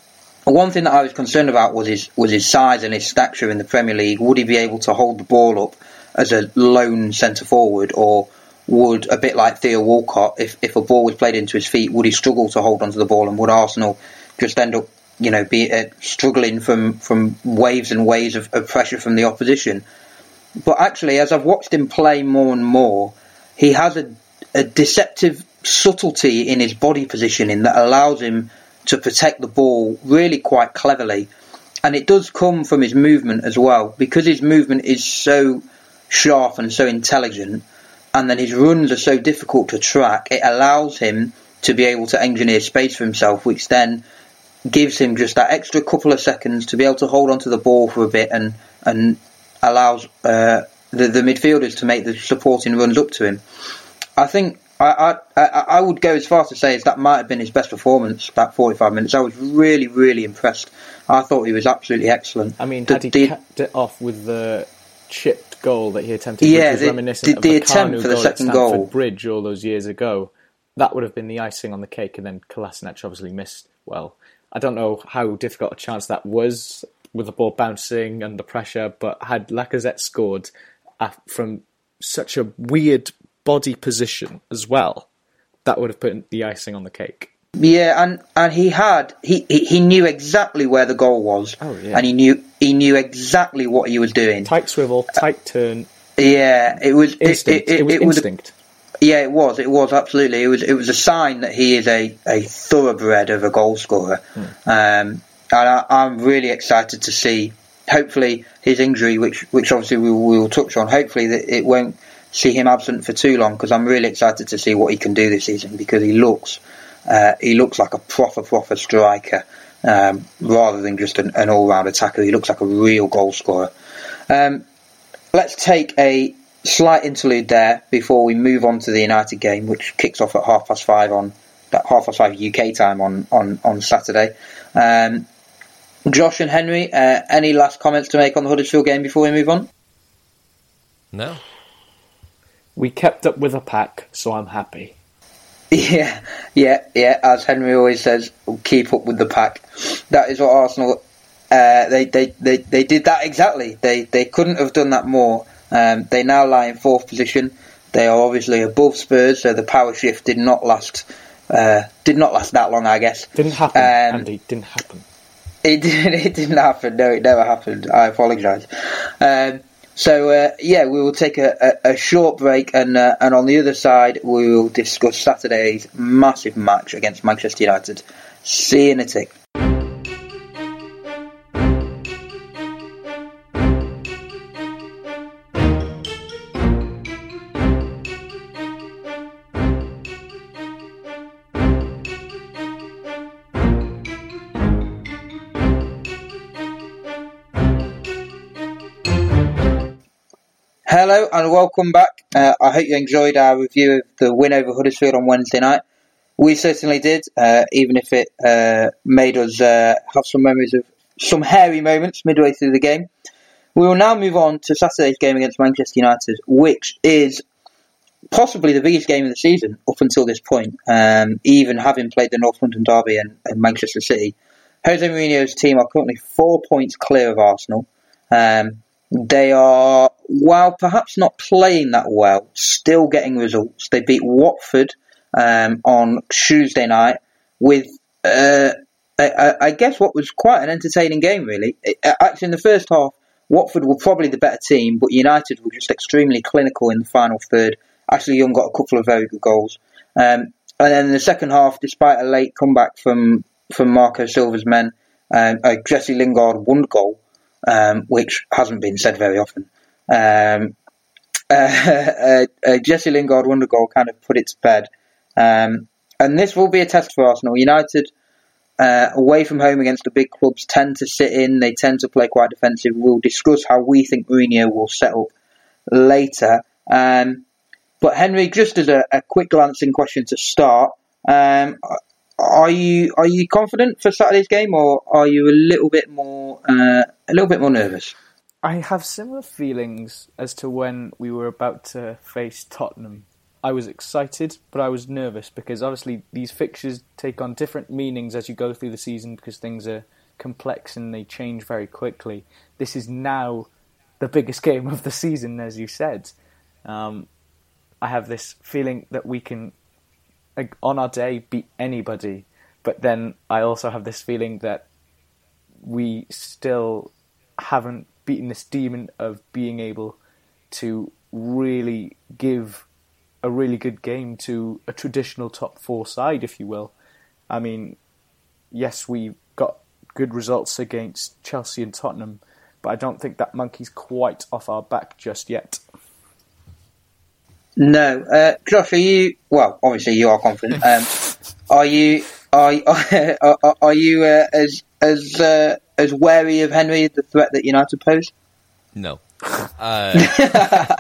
one thing that I was concerned about was his was his size and his stature in the Premier League. Would he be able to hold the ball up as a lone centre forward, or would, a bit like Theo Walcott, if, if a ball was played into his feet, would he struggle to hold onto the ball, and would Arsenal just end up, you know, be uh, struggling from, from waves and waves of, of pressure from the opposition? But actually, as I've watched him play more and more, he has a, a deceptive subtlety in his body positioning that allows him to protect the ball really quite cleverly. And it does come from his movement as well, because his movement is so sharp and so intelligent, and then his runs are so difficult to track. It allows him to be able to engineer space for himself, which then gives him just that extra couple of seconds to be able to hold onto the ball for a bit, and and allows uh, the, the midfielders to make the supporting runs up to him. I think I, I I would go as far to say as that might have been his best performance, that forty-five minutes. I was really, really impressed. I thought he was absolutely excellent. I mean, the, had he the, capped it off with the chipped goal that he attempted, yeah, which was the, reminiscent the, of the the attempt Kanu for the goal second at Stamford goal. Bridge all those years ago, that would have been the icing on the cake, and then Kolasinac obviously missed well. I don't know how difficult a chance that was with the ball bouncing under pressure, but had Lacazette scored from such a weird body position as well, that would have put the icing on the cake. Yeah, and, and he had he, he, he knew exactly where the goal was, oh, yeah. and he knew he knew exactly what he was doing. Tight swivel, tight turn. Yeah, it was instinct. It, it, it, it was it instinct. Was, yeah, it was. It was absolutely. It was. It was a sign that he is a, a thoroughbred of a goal scorer. Hmm. Um, and I, I'm really excited to see. Hopefully, his injury, which which obviously we will, we will touch on. Hopefully, that it won't see him absent for too long, because I'm really excited to see what he can do this season, because he looks. Uh, he looks like a proper, proper striker, um, rather than just an, an all-round attacker. He looks like a real goal scorer. Um, let's take a slight interlude there before we move on to the United game, which kicks off at half past five on that half past five U K time on on on Saturday. Um, Josh and Henry, uh, any last comments to make on the Huddersfield game before we move on? No. We kept up with the pack, so I'm happy. Yeah, yeah, yeah. As Henry always says, we'll keep up with the pack. That is what Arsenal. Uh, they, they, they, they did that exactly. They they couldn't have done that more. Um, they now lie in fourth position. They are obviously above Spurs, so the power shift did not last. Uh, did not last that long, I guess. Didn't happen, um, Andy. Didn't happen. It did. It didn't happen. No, it never happened. I apologise. Um, So, uh, yeah, we will take a, a, a short break, and uh, and on the other side, we will discuss Saturday's massive match against Manchester United. See you in a tick. Hello and welcome back. Uh, I hope you enjoyed our review of the win over Huddersfield on Wednesday night. We certainly did, uh, even if it uh, made us uh, have some memories of some hairy moments midway through the game. We will now move on to Saturday's game against Manchester United, which is possibly the biggest game of the season up until this point, um, even having played the North London Derby and, and Manchester City. Jose Mourinho's team are currently four points clear of Arsenal. Um, They are, while perhaps not playing that well, still getting results. They beat Watford um, on Tuesday night with, uh, I, I guess, what was quite an entertaining game, really. It, actually, in the first half, Watford were probably the better team, but United were just extremely clinical in the final third. Ashley Young got a couple of very good goals. Um, and then in the second half, despite a late comeback from, from Marco Silva's men, um, uh, Jesse Lingard won goal. Um, which hasn't been said very often. Um, uh, uh, uh, Jesse Lingard won the goal, kind of put it to bed. Um, and this will be a test for Arsenal. United, uh, away from home against the big clubs, tend to sit in. They tend to play quite defensive. We'll discuss how we think Mourinho will set up later. Um, but Henry, just as a, a quick glancing question to start, um, Are you are you confident for Saturday's game, or are you a little bit more uh, a little bit more nervous? I have similar feelings as to when we were about to face Tottenham. I was excited, but I was nervous because obviously these fixtures take on different meanings as you go through the season because things are complex and they change very quickly. This is now the biggest game of the season, as you said. Um, I have this feeling that we can, like, on our day, beat anybody. But then I also have this feeling that we still haven't beaten this demon of being able to really give a really good game to a traditional top four side, if you will. I mean, yes, we got good results against Chelsea and Tottenham, but I don't think that monkey's quite off our back just yet. No. Uh, Josh, are you... Well, obviously you are confident. Um, are you... Are are, are you uh, as as uh, as wary of Henry, the threat that United pose? No. Uh,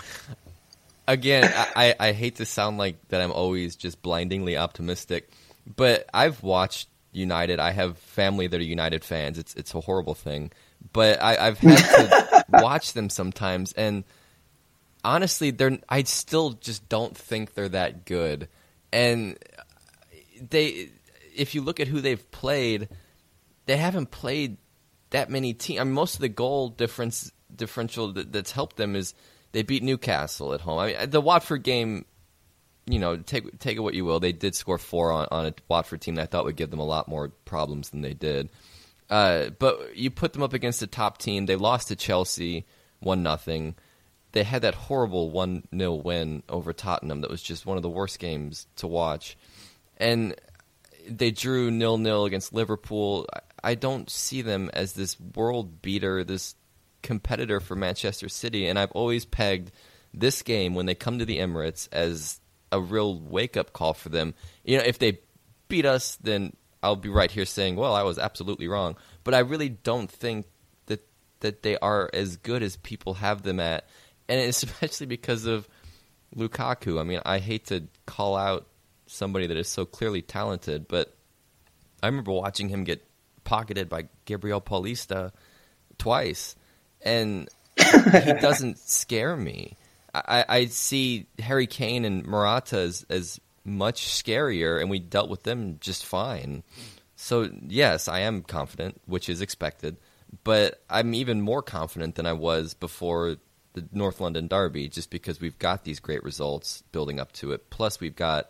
again, I, I hate to sound like that I'm always just blindingly optimistic, but I've watched United. I have family that are United fans. It's it's a horrible thing, but I, I've had to watch them sometimes, and honestly, they're I still just don't think they're that good, and they. If you look at who they've played, they haven't played that many teams. I mean, most of the goal difference differential that, that's helped them is they beat Newcastle at home. I mean, the Watford game, you know, take take it what you will. They did score four on, on a Watford team that I thought would give them a lot more problems than they did. Uh, but you put them up against a top team. They lost to Chelsea one nothing. They had that horrible one nil win over Tottenham that was just one of the worst games to watch. And they drew nil nil against Liverpool. I don't see them as this world beater, this competitor for Manchester City, and I've always pegged this game when they come to the Emirates as a real wake-up call for them. You know, if they beat us, then I'll be right here saying, well, I was absolutely wrong. But I really don't think that that they are as good as people have them at, and especially because of Lukaku. I mean, I hate to call out somebody that is so clearly talented, but I remember watching him get pocketed by Gabriel Paulista twice, and he doesn't scare me. I, I see Harry Kane and Morata as, as much scarier, and we dealt with them just fine. So, yes, I am confident, which is expected, but I'm even more confident than I was before the North London derby, just because we've got these great results building up to it. Plus, we've got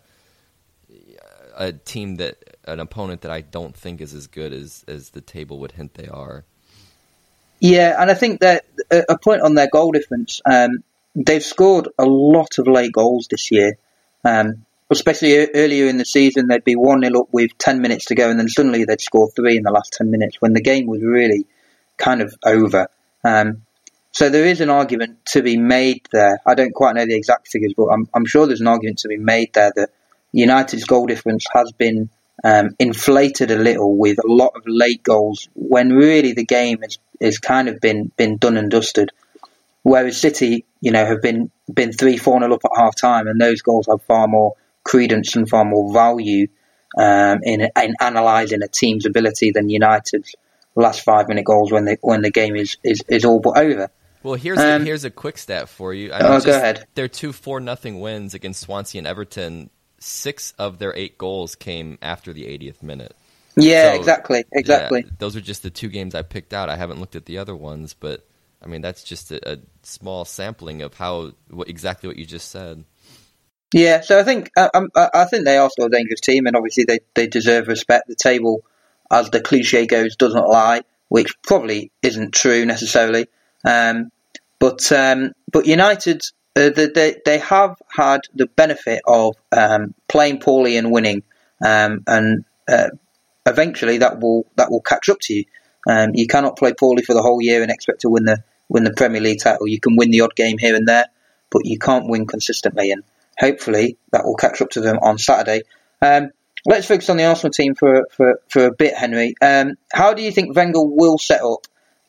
a team that an opponent that I don't think is as good as, as the table would hint they are. Yeah, and I think that a point on their goal difference, um, they've scored a lot of late goals this year. Um, especially earlier in the season, they'd be one nil up with ten minutes to go, and then suddenly they'd score three in the last ten minutes when the game was really kind of over. Um, so there is an argument to be made there. I don't quite know the exact figures, but I'm, I'm sure there's an argument to be made there that United's goal difference has been um, inflated a little with a lot of late goals when really the game has, has kind of been, been done and dusted. Whereas City, you know, have been been three four nil up at half time, and those goals have far more credence and far more value um, in in analysing a team's ability than United's last five minute goals when the when the game is, is, is all but over. Well, here's um, a, here's a quick stat for you. I mean, oh, just, go ahead. Their two four nothing wins against Swansea and Everton. Six of their eight goals came after the eightieth minute. Yeah, so, exactly, exactly. Yeah, those are just the two games I picked out. I haven't looked at the other ones, but I mean that's just a, a small sampling of how what, exactly what you just said. Yeah, so I think I, I, I think they are still a dangerous team, and obviously they, they deserve respect. The table, as the cliche goes, doesn't lie, which probably isn't true necessarily. Um, but um, but United. Uh, they they have had the benefit of um, playing poorly and winning, um, and uh, eventually that will that will catch up to you. Um, you cannot play poorly for the whole year and expect to win the win the Premier League title. You can win the odd game here and there, but you can't win consistently. And hopefully that will catch up to them on Saturday. Um, let's focus on the Arsenal team for for, for a bit, Henry. Um, how do you think Wenger will set up?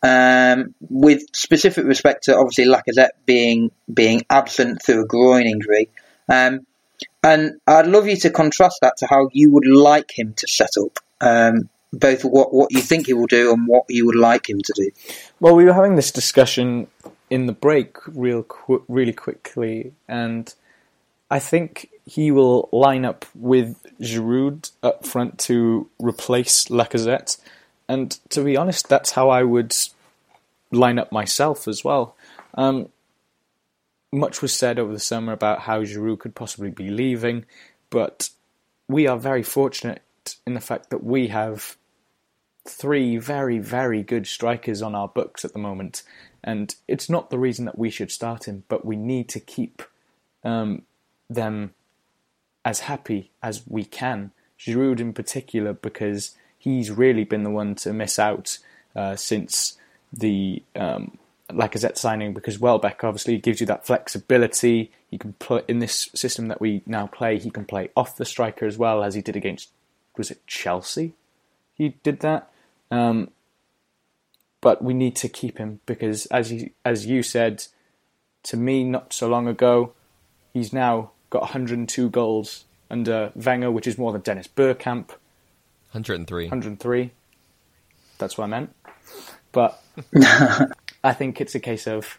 Um, with specific respect to obviously Lacazette being being absent through a groin injury, um, and I'd love you to contrast that to how you would like him to set up, um, both what what you think he will do and what you would like him to do. Well, we were having this discussion in the break real qu- really quickly, and I think he will line up with Giroud up front to replace Lacazette. And to be honest, that's how I would line up myself as well. Um, much was said over the summer about how Giroud could possibly be leaving, but we are very fortunate in the fact that we have three very, very good strikers on our books at the moment. And it's not the reason that we should start him, but we need to keep um, them as happy as we can. Giroud in particular, because he's really been the one to miss out uh, since the um, Lacazette signing, because Welbeck obviously gives you that flexibility. He can play in this system that we now play. He can play off the striker as well, as he did against, was it Chelsea? He did that. Um, but we need to keep him because, as you, as you said to me not so long ago, he's now got one hundred two goals under Wenger, which is more than Dennis Bergkamp. one hundred three. one hundred three. That's what I meant. But I think it's a case of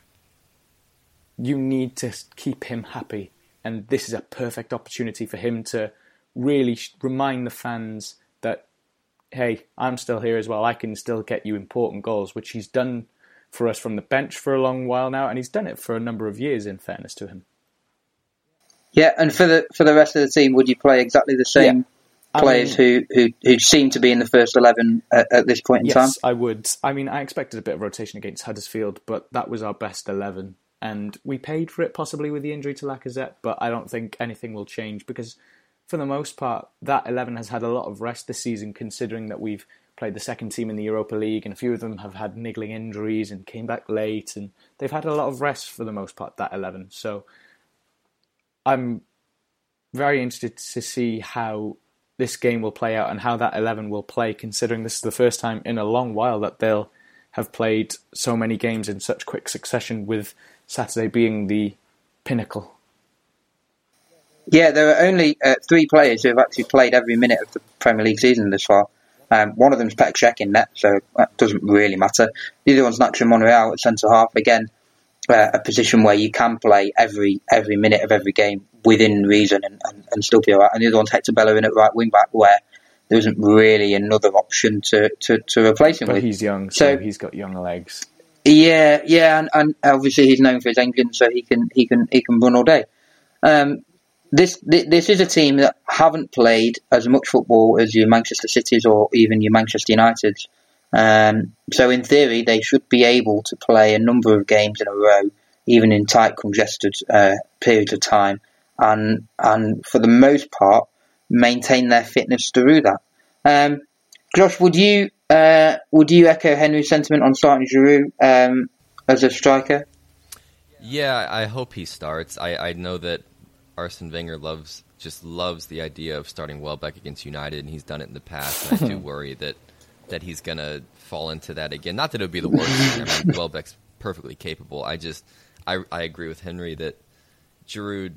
you need to keep him happy. And this is a perfect opportunity for him to really remind the fans that, hey, I'm still here as well. I can still get you important goals, which he's done for us from the bench for a long while now. And he's done it for a number of years, in fairness to him. Yeah, and for the for the rest of the team, would you play exactly the same yeah. players I mean, who, who who seem to be in the first eleven at, at this point in yes, time? Yes, I would. I mean, I expected a bit of rotation against Huddersfield, but that was our best eleven. And we paid for it possibly with the injury to Lacazette, but I don't think anything will change because for the most part, that eleven has had a lot of rest this season, considering that we've played the second team in the Europa League and a few of them have had niggling injuries and came back late, and they've had a lot of rest for the most part, that eleven. So I'm very interested to see how this game will play out and how that eleven will play, considering this is the first time in a long while that they'll have played so many games in such quick succession, with Saturday being the pinnacle. Yeah, there are only uh, three players who have actually played every minute of the Premier League season this far. Um, one of them's Petr Cech in net, so that doesn't really matter. The other one's Nacho Monreal at centre-half. Again, uh, a position where you can play every every minute of every game within reason and, and, and still be all right. And the other one's Hector Bellerin at right wing-back, where there isn't really another option to, to, to replace him but with. But he's young, so, so he's got young legs. Yeah, yeah, and, and obviously he's known for his engine, so he can he can he can run all day. Um, this this is a team that haven't played as much football as your Manchester Cities or even your Manchester Uniteds. Um, so in theory, they should be able to play a number of games in a row, even in tight, congested uh, periods of time, and and for the most part, maintain their fitness through that. Um, Josh, would you uh, would you echo Henry's sentiment on starting Giroud um, as a striker? Yeah, I hope he starts. I, I know that Arsene Wenger loves just loves the idea of starting Welbeck against United, and he's done it in the past. And I do worry that that he's gonna fall into that again. Not that it would be the worst thing. I mean, Welbeck's perfectly capable. I just I I agree with Henry that Giroud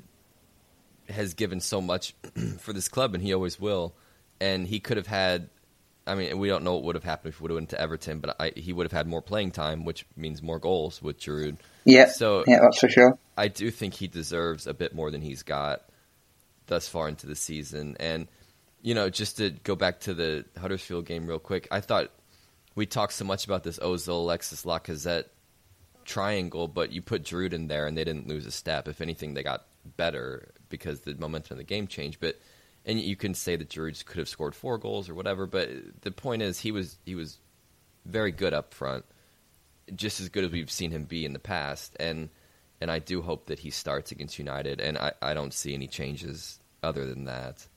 has given so much for this club, and he always will. And he could have had. I mean, we don't know what would have happened if he would have went to Everton, but I, he would have had more playing time, which means more goals with Giroud. Yeah, so yeah, that's for sure. I do think he deserves a bit more than he's got thus far into the season. And, you know, just to go back to the Huddersfield game real quick, I thought we talked so much about this Ozil, Alexis, Lacazette triangle, but you put Giroud in there and they didn't lose a step. If anything, they got better because the momentum of the game changed. But and you can say that Giroud could have scored four goals or whatever, but the point is he was he was very good up front, just as good as we've seen him be in the past. And and I do hope that he starts against United, and I, I don't see any changes other than that.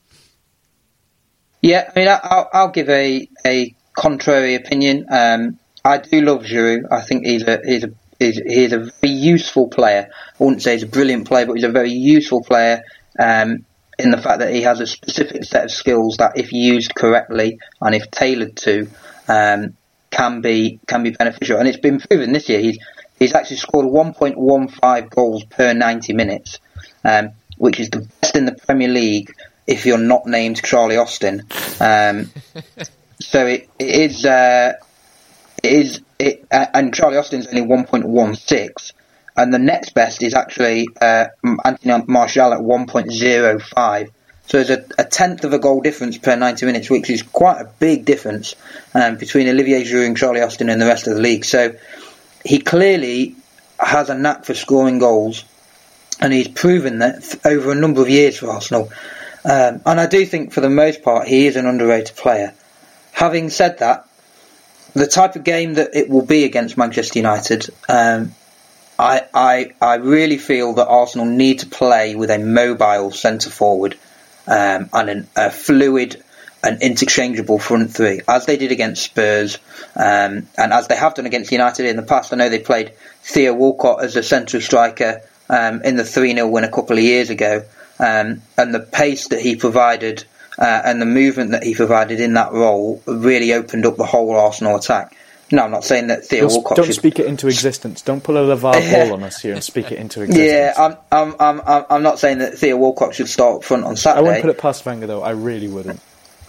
Yeah, I mean, I'll, I'll give a, a contrary opinion. Um, I do love Giroud. I think he's a he's a he's, he's a very useful player. I wouldn't say he's a brilliant player, but he's a very useful player. Um, in the fact that he has a specific set of skills that, if used correctly and if tailored to, um, can be can be beneficial. And it's been proven this year. He's he's actually scored one point one five goals per ninety minutes, um, which is the best in the Premier League if you're not named Charlie Austin. Um, so it, it is uh, it is it, uh, and Charlie Austin's only one point one six. And the next best is actually uh, Anthony Martial at one point oh five. So there's a, a tenth of a goal difference per ninety minutes, which is quite a big difference um, between Olivier Giroud and Charlie Austin and the rest of the league. So he clearly has a knack for scoring goals, and he's proven that th- over a number of years for Arsenal. Um, and I do think, for the most part, he is an underrated player. Having said that, the type of game that it will be against Manchester United, um, I, I I really feel that Arsenal need to play with a mobile centre forward um, and an, a fluid and interchangeable front three, as they did against Spurs, um, and as they have done against United in the past. I know they played Theo Walcott as a central striker um, in the three nil win a couple of years ago, um, and the pace that he provided uh, and the movement that he provided in that role really opened up the whole Arsenal attack. No, I'm not saying that Theo don't, Walcott don't should... speak it into existence. Don't pull a LeVar ball on us here and speak it into existence. Yeah, I'm, I'm, I'm, I'm, I'm not saying that Theo Walcott should start up front on Saturday. I wouldn't put it past Wenger, though. I really wouldn't.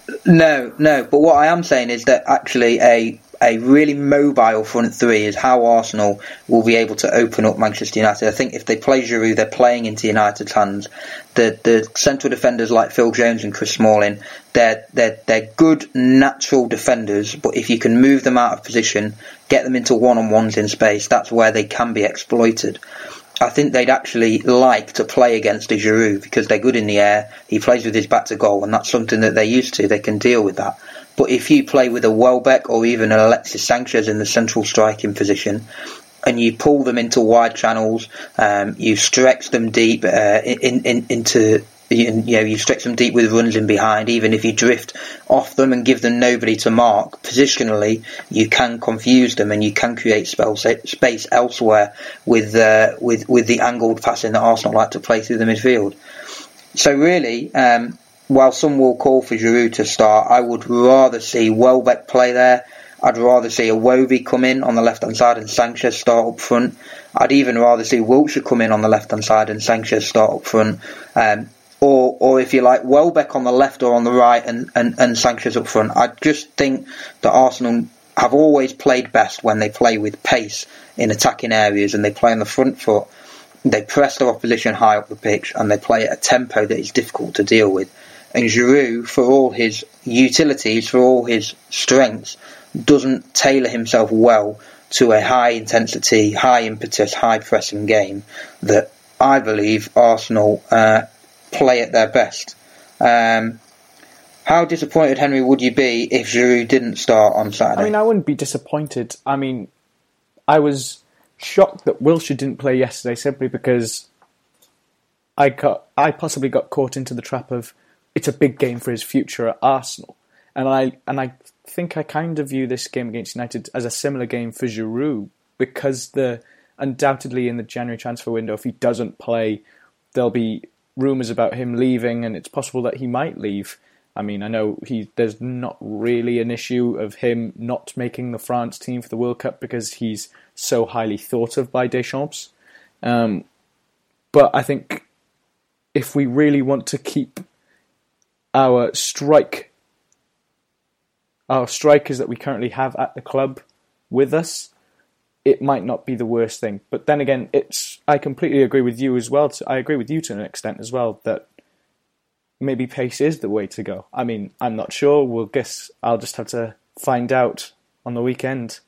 No, no. But what I am saying is that actually a a really mobile front three is how Arsenal will be able to open up Manchester United. I think if they play Giroud, they're playing into United's hands. The the central defenders like Phil Jones and Chris Smalling, they're they're they're good natural defenders. But if you can move them out of position, get them into one-on-ones in space, that's where they can be exploited. I think they'd actually like to play against a Giroud because they're good in the air. He plays with his back to goal, and that's something that they're used to. They can deal with that. But if you play with a Welbeck or even an Alexis Sanchez in the central striking position, and you pull them into wide channels, um, you stretch them deep uh, in, in, into, you know, you stretch them deep with runs in behind. Even if you drift off them and give them nobody to mark, positionally, you can confuse them and you can create spell space elsewhere with uh, with with the angled passing that Arsenal like to play through the midfield. So really, um, while some will call for Giroud to start, I would rather see Welbeck play there. I'd rather see Iwobi come in on the left-hand side and Sanchez start up front. I'd even rather see Wilshere come in on the left-hand side and Sanchez start up front. Um, or, or if you like, Welbeck on the left or on the right and, and, and Sanchez up front. I just think that Arsenal have always played best when they play with pace in attacking areas and they play on the front foot. They press their opposition high up the pitch and they play at a tempo that is difficult to deal with. And Giroud, for all his utilities, for all his strengths, doesn't tailor himself well to a high intensity, high impetus, high pressing game that I believe Arsenal uh, play at their best. Um, how disappointed, Henry, would you be if Giroud didn't start on Saturday? I mean, I wouldn't be disappointed. I mean, I was shocked that Wilshere didn't play yesterday simply because I got, I possibly got caught into the trap of it's a big game for his future at Arsenal. And I and I think I kind of view this game against United as a similar game for Giroud because the undoubtedly in the January transfer window, if he doesn't play, there'll be rumours about him leaving and it's possible that he might leave. I mean, I know he there's not really an issue of him not making the France team for the World Cup because he's so highly thought of by Deschamps. Um, but I think if we really want to keep our strike, our strikers that we currently have at the club with us, it might not be the worst thing. But then again, it's I completely agree with you as well. I agree with you to an extent as well that maybe pace is the way to go. I mean, I'm not sure. We'll guess. I'll just have to find out on the weekend.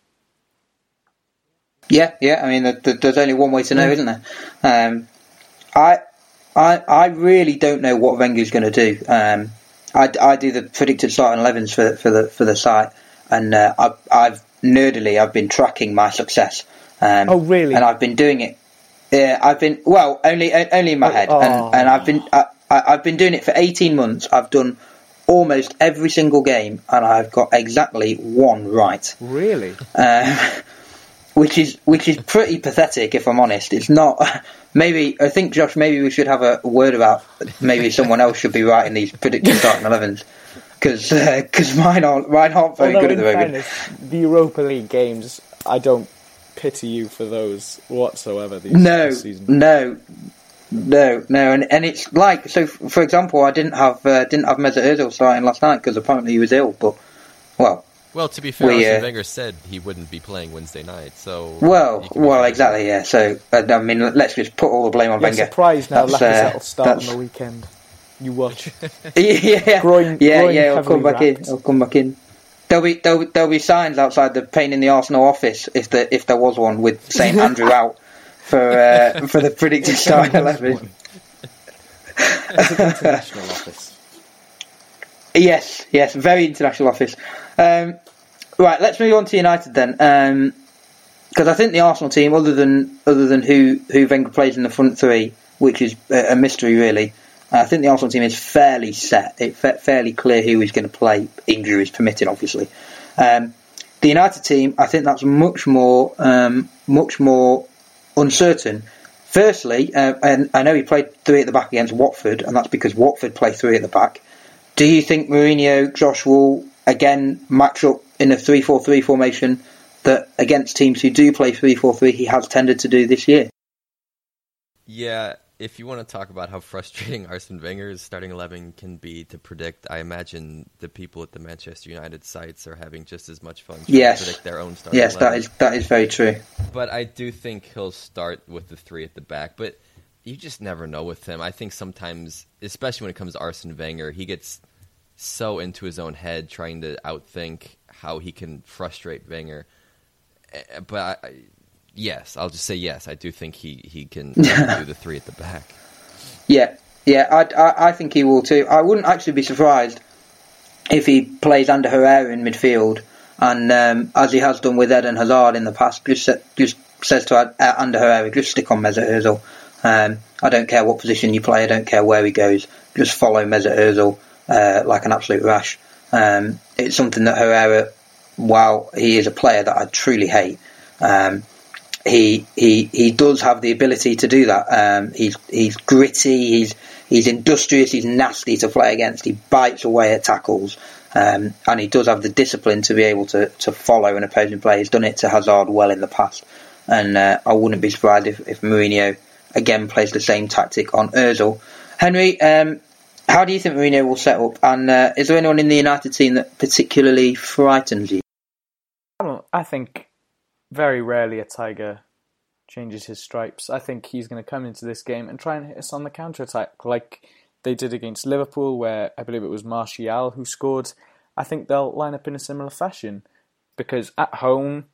Yeah, yeah. I mean, there's only one way to know, isn't there? Um, I. I, I really don't know what Wenger's going to do. Um, I, I do the predicted starting elevens for for the for the site, and uh, I've, I've nerdily I've been tracking my success. Um, oh really? And I've been doing it. Yeah, I've been well only only in my head, oh. and, and I've been I, I've been doing it for eighteen months. I've done almost every single game, and I've got exactly one right. Really? Um, which is which is pretty pathetic, if I'm honest. It's not. Maybe I think Josh. Maybe we should have a word about. Maybe someone else should be writing these predicted starting elevens because because uh, mine aren't mine aren't very Although good at the moment. Fairness, the Europa League games, I don't pity you for those whatsoever. These, no, this season. no, no, no, and and it's like so. For example, I didn't have uh, didn't have Mesut Ozil starting last night because apparently he was ill. But well. Well, to be fair, we, Arsene uh, Wenger said he wouldn't be playing Wednesday night, so... Well, well, exactly, yeah. So, uh, I mean, let's just put all the blame on yeah, Wenger. Surprised now, That's, Lacazette uh, will start that's, on the weekend. You watch. yeah, Groin, yeah, groin yeah. I'll come back wrapped. in. I'll come back in. There'll be there'll, there'll be signs outside the Pain in the Arsenal office if there if there was one with Saint Andrew out for uh, for the predicted starting eleven. It's an international office. Yes, yes, very international office. Um, right, let's move on to United then, because um, I think the Arsenal team, other than other than who who Wenger plays in the front three, which is a, a mystery really, I think the Arsenal team is fairly set. It's fa- fairly clear who is going to play, injuries permitting, obviously. Um, the United team, I think that's much more um, much more uncertain. Firstly, uh, and I know he played three at the back against Watford, and that's because Watford play three at the back. Do you think Mourinho, Josh, will again match up in a three four three formation that against teams who do play three four three he has tended to do this year? Yeah, if you want to talk about how frustrating Arsene Wenger's starting eleven can be to predict, I imagine the people at the Manchester United sites are having just as much fun trying yes. to predict their own starting yes, eleven. Yes, that is that is very true. But I do think he'll start with the three at the back. But you just never know with him. I think sometimes, especially when it comes to Arsene Wenger, he gets so into his own head trying to outthink how he can frustrate Wenger. But I, yes, I'll just say yes. I do think he, he can do the three at the back. Yeah, yeah, I, I, I think he will too. I wouldn't actually be surprised if he plays Ander Herrera in midfield and, um, as he has done with Eden Hazard in the past, just just says to Ander Herrera, just stick on Mesut Ozil. Um, I don't care what position you play, I don't care where he goes, just follow Mesut Ozil uh, like an absolute rash. Um, it's something that Herrera, while he is a player that I truly hate, um, he he he does have the ability to do that. Um, he's he's gritty, he's he's industrious, he's nasty to play against, he bites away at tackles, um, and he does have the discipline to be able to, to follow an opposing player. He's done it to Hazard well in the past, and uh, I wouldn't be surprised if, if Mourinho again plays the same tactic on Ozil. Henry, um, how do you think Mourinho will set up, and uh, is there anyone in the United team that particularly frightens you? I don't. I think very rarely a Tiger changes his stripes. I think he's going to come into this game and try and hit us on the counter-attack like they did against Liverpool, where I believe it was Martial who scored. I think they'll line up in a similar fashion, because at home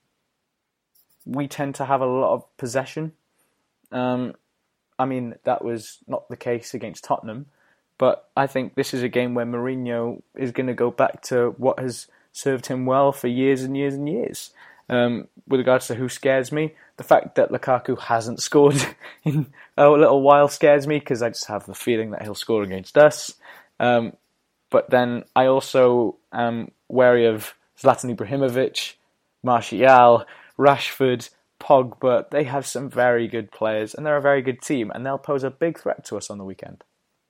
we tend to have a lot of possession. Um, I mean, that was not the case against Tottenham, but I think this is a game where Mourinho is going to go back to what has served him well for years and years and years. Um, with regards to who scares me, the fact that Lukaku hasn't scored in a little while scares me, because I just have the feeling that he'll score against us. Um, but then I also am wary of Zlatan Ibrahimovic, Martial, Rashford, Pogba. They have some very good players, and they're a very good team, and they'll pose a big threat to us on the weekend.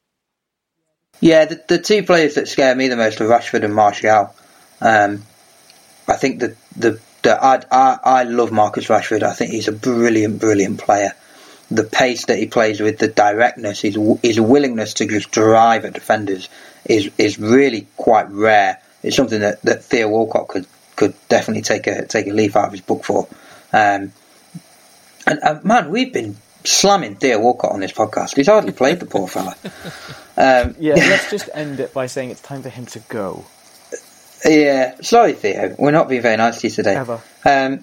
Yeah, the, the two players that scare me the most are Rashford and Martial. Um, I think that the, the I, I I love Marcus Rashford. I think he's a brilliant, brilliant player. The pace that he plays with, the directness, his his willingness to just drive at defenders is is really quite rare. It's something that, that Theo Walcott could, could definitely take a take a leaf out of his book for. Um, and, and man, we've been slamming Theo Walcott on this podcast. He's hardly played, the poor fella. Um, yeah, let's just end it by saying it's time for him to go. Yeah, sorry Theo, we're not being very nice to you today. Ever. Um,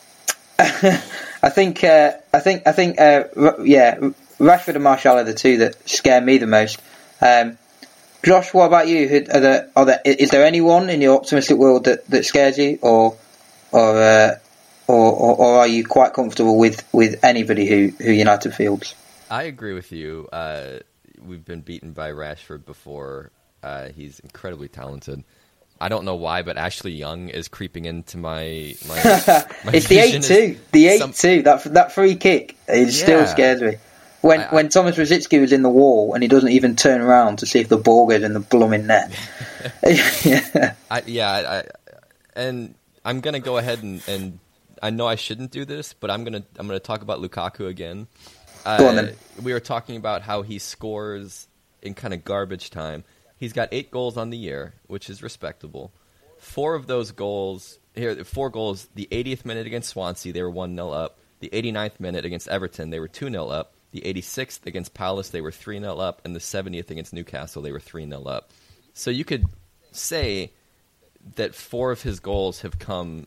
I think, uh, I think, I think, uh, yeah, Rashford and Martial are the two that scare me the most. Um, Josh, what about you? Who, are there, are there, is there anyone in your optimistic world that, that scares you, or, or, uh, or, or, or are you quite comfortable with, with anybody who, who United fields? I agree with you. Uh, we've been beaten by Rashford before. Uh, he's incredibly talented. I don't know why, but Ashley Young is creeping into my my. my it's the eight two, the eight two. Some... That that free kick, it yeah. still scares me. When I, I... when Thomas Rosicky was in the wall and he doesn't even turn around to see if the ball goes in the blooming net. yeah, I, yeah, I, and I'm gonna go ahead and, and I know I shouldn't do this, but I'm gonna I'm gonna talk about Lukaku again. Uh, go on then. We were talking about how he scores in kind of garbage time. He's got eight goals on the year, which is respectable. Four of those goals, here, four goals, the eightieth minute against Swansea, they were one nil up. The eighty-ninth minute against Everton, they were two nil up. The eighty-sixth against Palace, they were three nil up, and the seventieth against Newcastle, they were three nil up. So you could say that four of his goals have come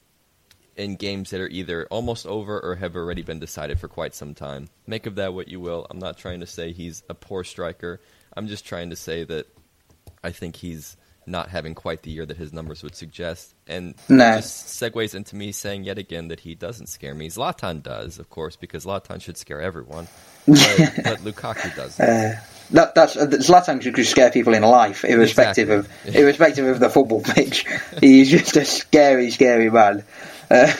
in games that are either almost over or have already been decided for quite some time. Make of that what you will. I'm not trying to say he's a poor striker. I'm just trying to say that I think he's not having quite the year that his numbers would suggest. And no. It just segues into me saying yet again that he doesn't scare me. Zlatan does, of course, because Zlatan should scare everyone. But, but Lukaku doesn't. Uh, that, that's uh, Zlatan should just scare people in life, irrespective exactly. of irrespective of the football pitch. He's just a scary, scary man. Uh,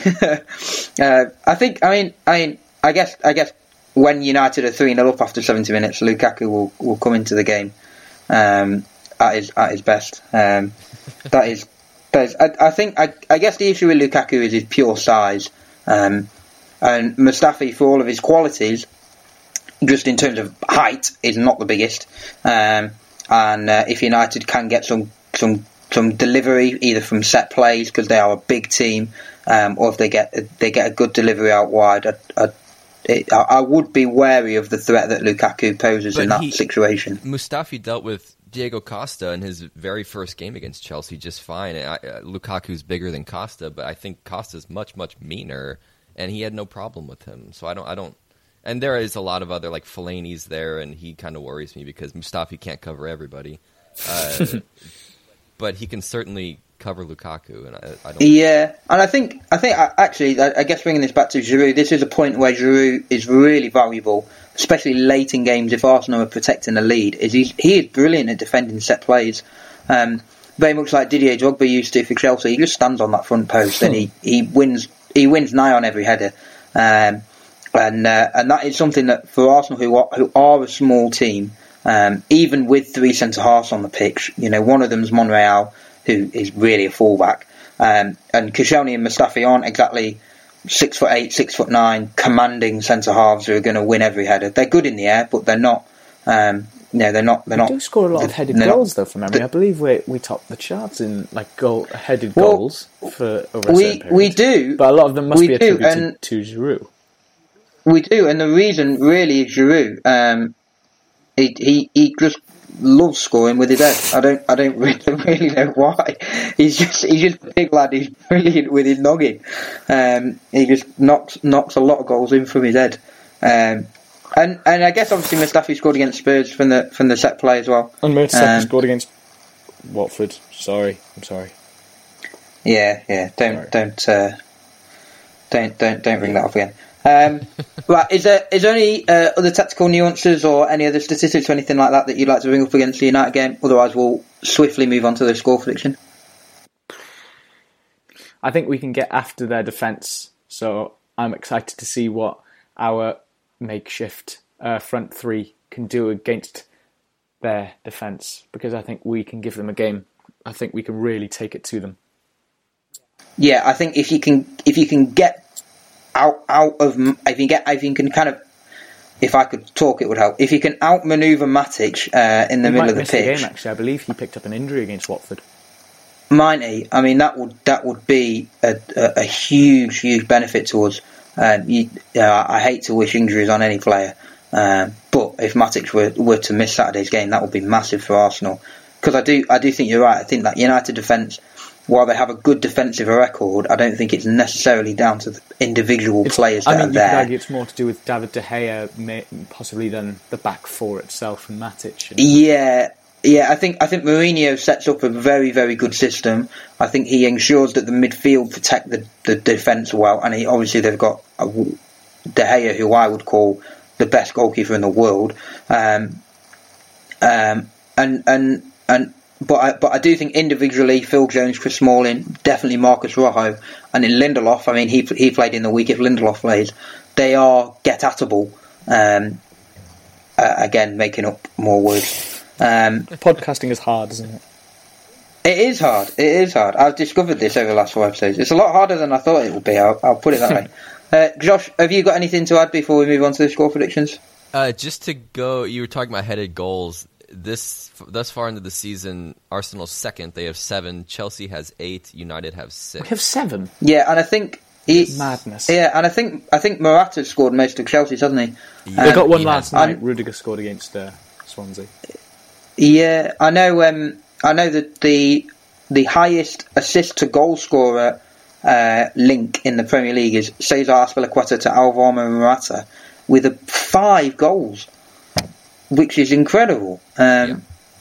uh, I think. I mean. I mean. I guess. I guess when United are three nil up after seventy minutes, Lukaku will, will come into the game um, at his at his best. Um, that is. That is. I, I think. I, I guess the issue with Lukaku is his pure size, um, and Mustafi, for all of his qualities, just in terms of height, is not the biggest. Um, and uh, if United can get some some some delivery, either from set plays because they are a big team, um, or if they get they get a good delivery out wide, I, I, it, I would be wary of the threat that Lukaku poses but in that he, situation. Mustafi dealt with Diego Costa in his very first game against Chelsea just fine. I, uh, Lukaku's bigger than Costa, but I think Costa's much much meaner, and he had no problem with him. So I don't I don't. And there is a lot of other, like, Fellaini's there, and he kind of worries me because Mustafi can't cover everybody. Uh, but he can certainly cover Lukaku, and I, I don't... Yeah, and I think, I think actually, I guess bringing this back to Giroud, this is a point where Giroud is really valuable, especially late in games if Arsenal are protecting the lead. Is he, he is brilliant at defending set plays. Um, very much like Didier Drogba used to for Chelsea. He just stands on that front post, and he, he wins he wins nigh on every header. Um And uh, and that is something that for Arsenal, who are, who are a small team, um, even with three centre halves on the pitch, you know, one of them's Monreal, who is really a fullback, um, and Koscielny and Mustafi aren't exactly six foot eight, six foot nine, commanding centre halves who are going to win every header. They're good in the air, but they're not. Um, no, they're not. They're we not. do score a lot of headed goals, not, though. From memory, the, I believe we we top the charts in like goal headed well, goals for over a we certain period. we do, but a lot of them must we be do, attributed and, to Giroud. We do, and the reason really is Giroud. Um, he, he he just loves scoring with his head. I don't I don't really, really know why. He's just he's just a big lad. He's brilliant with his noggin. Um, he just knocks knocks a lot of goals in from his head. Um, and and I guess obviously Mustafi scored against Spurs from the from the set play as well. And Mustafi um, scored against Watford. Sorry, I'm sorry. Yeah, yeah. Don't sorry. don't uh, don't don't don't bring that up again. Um, right, is there is there any uh, other tactical nuances or any other statistics or anything like that that you'd like to bring up against the United game? Otherwise, we'll swiftly move on to the score prediction. I think we can get after their defence, so I'm excited to see what our makeshift uh, front three can do against their defence, because I think we can give them a game. I think we can really take it to them. Yeah, I think if you can if you can get out out of if you get if you can kind of if I could talk it would help if you can outmaneuver Matic uh, in the he middle might of the miss pitch. The game, actually, I believe he picked up an injury against Watford. Might he? I mean, that would that would be a, a, a huge huge benefit to us. Um, you, uh, I hate to wish injuries on any player, um, but if Matic were were to miss Saturday's game, that would be massive for Arsenal. Because I do I do think you're right. I think that United defence, while they have a good defensive record, I don't think it's necessarily down to the individual it's, players I that mean, are you there. could argue it's more to do with David De Gea, may, possibly than the back four itself and Matic. And... Yeah, yeah. I think I think Mourinho sets up a very very good system. I think he ensures that the midfield protect the, the defence well, and he, obviously they've got a, De Gea, who I would call the best goalkeeper in the world. Um, um, and and and. But I, but I do think individually, Phil Jones, Chris Smalling, definitely Marcus Rojo, and in Lindelof, I mean, he he played in the week if Lindelof plays, they are get-atable. Um, uh, again, making up more words. Um, Podcasting is hard, isn't it? It is hard. It is hard. I've discovered this over the last four episodes. It's a lot harder than I thought it would be. I'll, I'll put it that way. Uh, Josh, have you got anything to add before we move on to the score predictions? Uh, just to go, you were talking about headed goals. This thus far into the season, Arsenal's second. They have seven. Chelsea has eight. United have six. We have seven. Yeah, and I think He, Madness. Yeah, and I think I think Morata scored most of Chelsea's, hasn't he? Yeah. They Um, got one he last has. night. And- Rudiger scored against uh, Swansea. Yeah, I know. Um, I know that the the highest assist to goal scorer uh, link in the Premier League is Cesar Azpilicueta to Alvaro Morata with a five goals, which is incredible. Um, Yeah.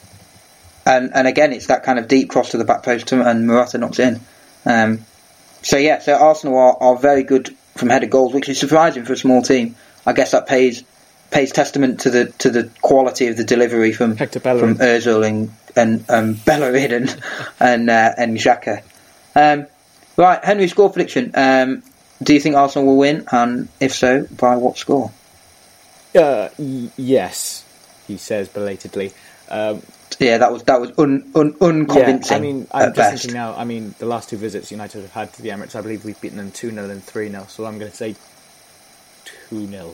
And and again, it's that kind of deep cross to the back post, and Morata knocks it in. Um, so yeah, so Arsenal are, are very good from headed goals, which is surprising for a small team. I guess that pays pays testament to the to the quality of the delivery from Hector Bellerin. from Özil and and um, Bellerin and and, uh, and Xhaka. Um, right, Henry, score prediction. Um, do you think Arsenal will win? And if so, by what score? Uh, y- yes, he says belatedly. Um, Yeah, that was that was un, un, unconvincing. Yeah, I mean, I'm at just best. thinking now, I mean, the last two visits United have had to the Emirates, I believe we've beaten them two nil and three nil, so I'm going to say two nil.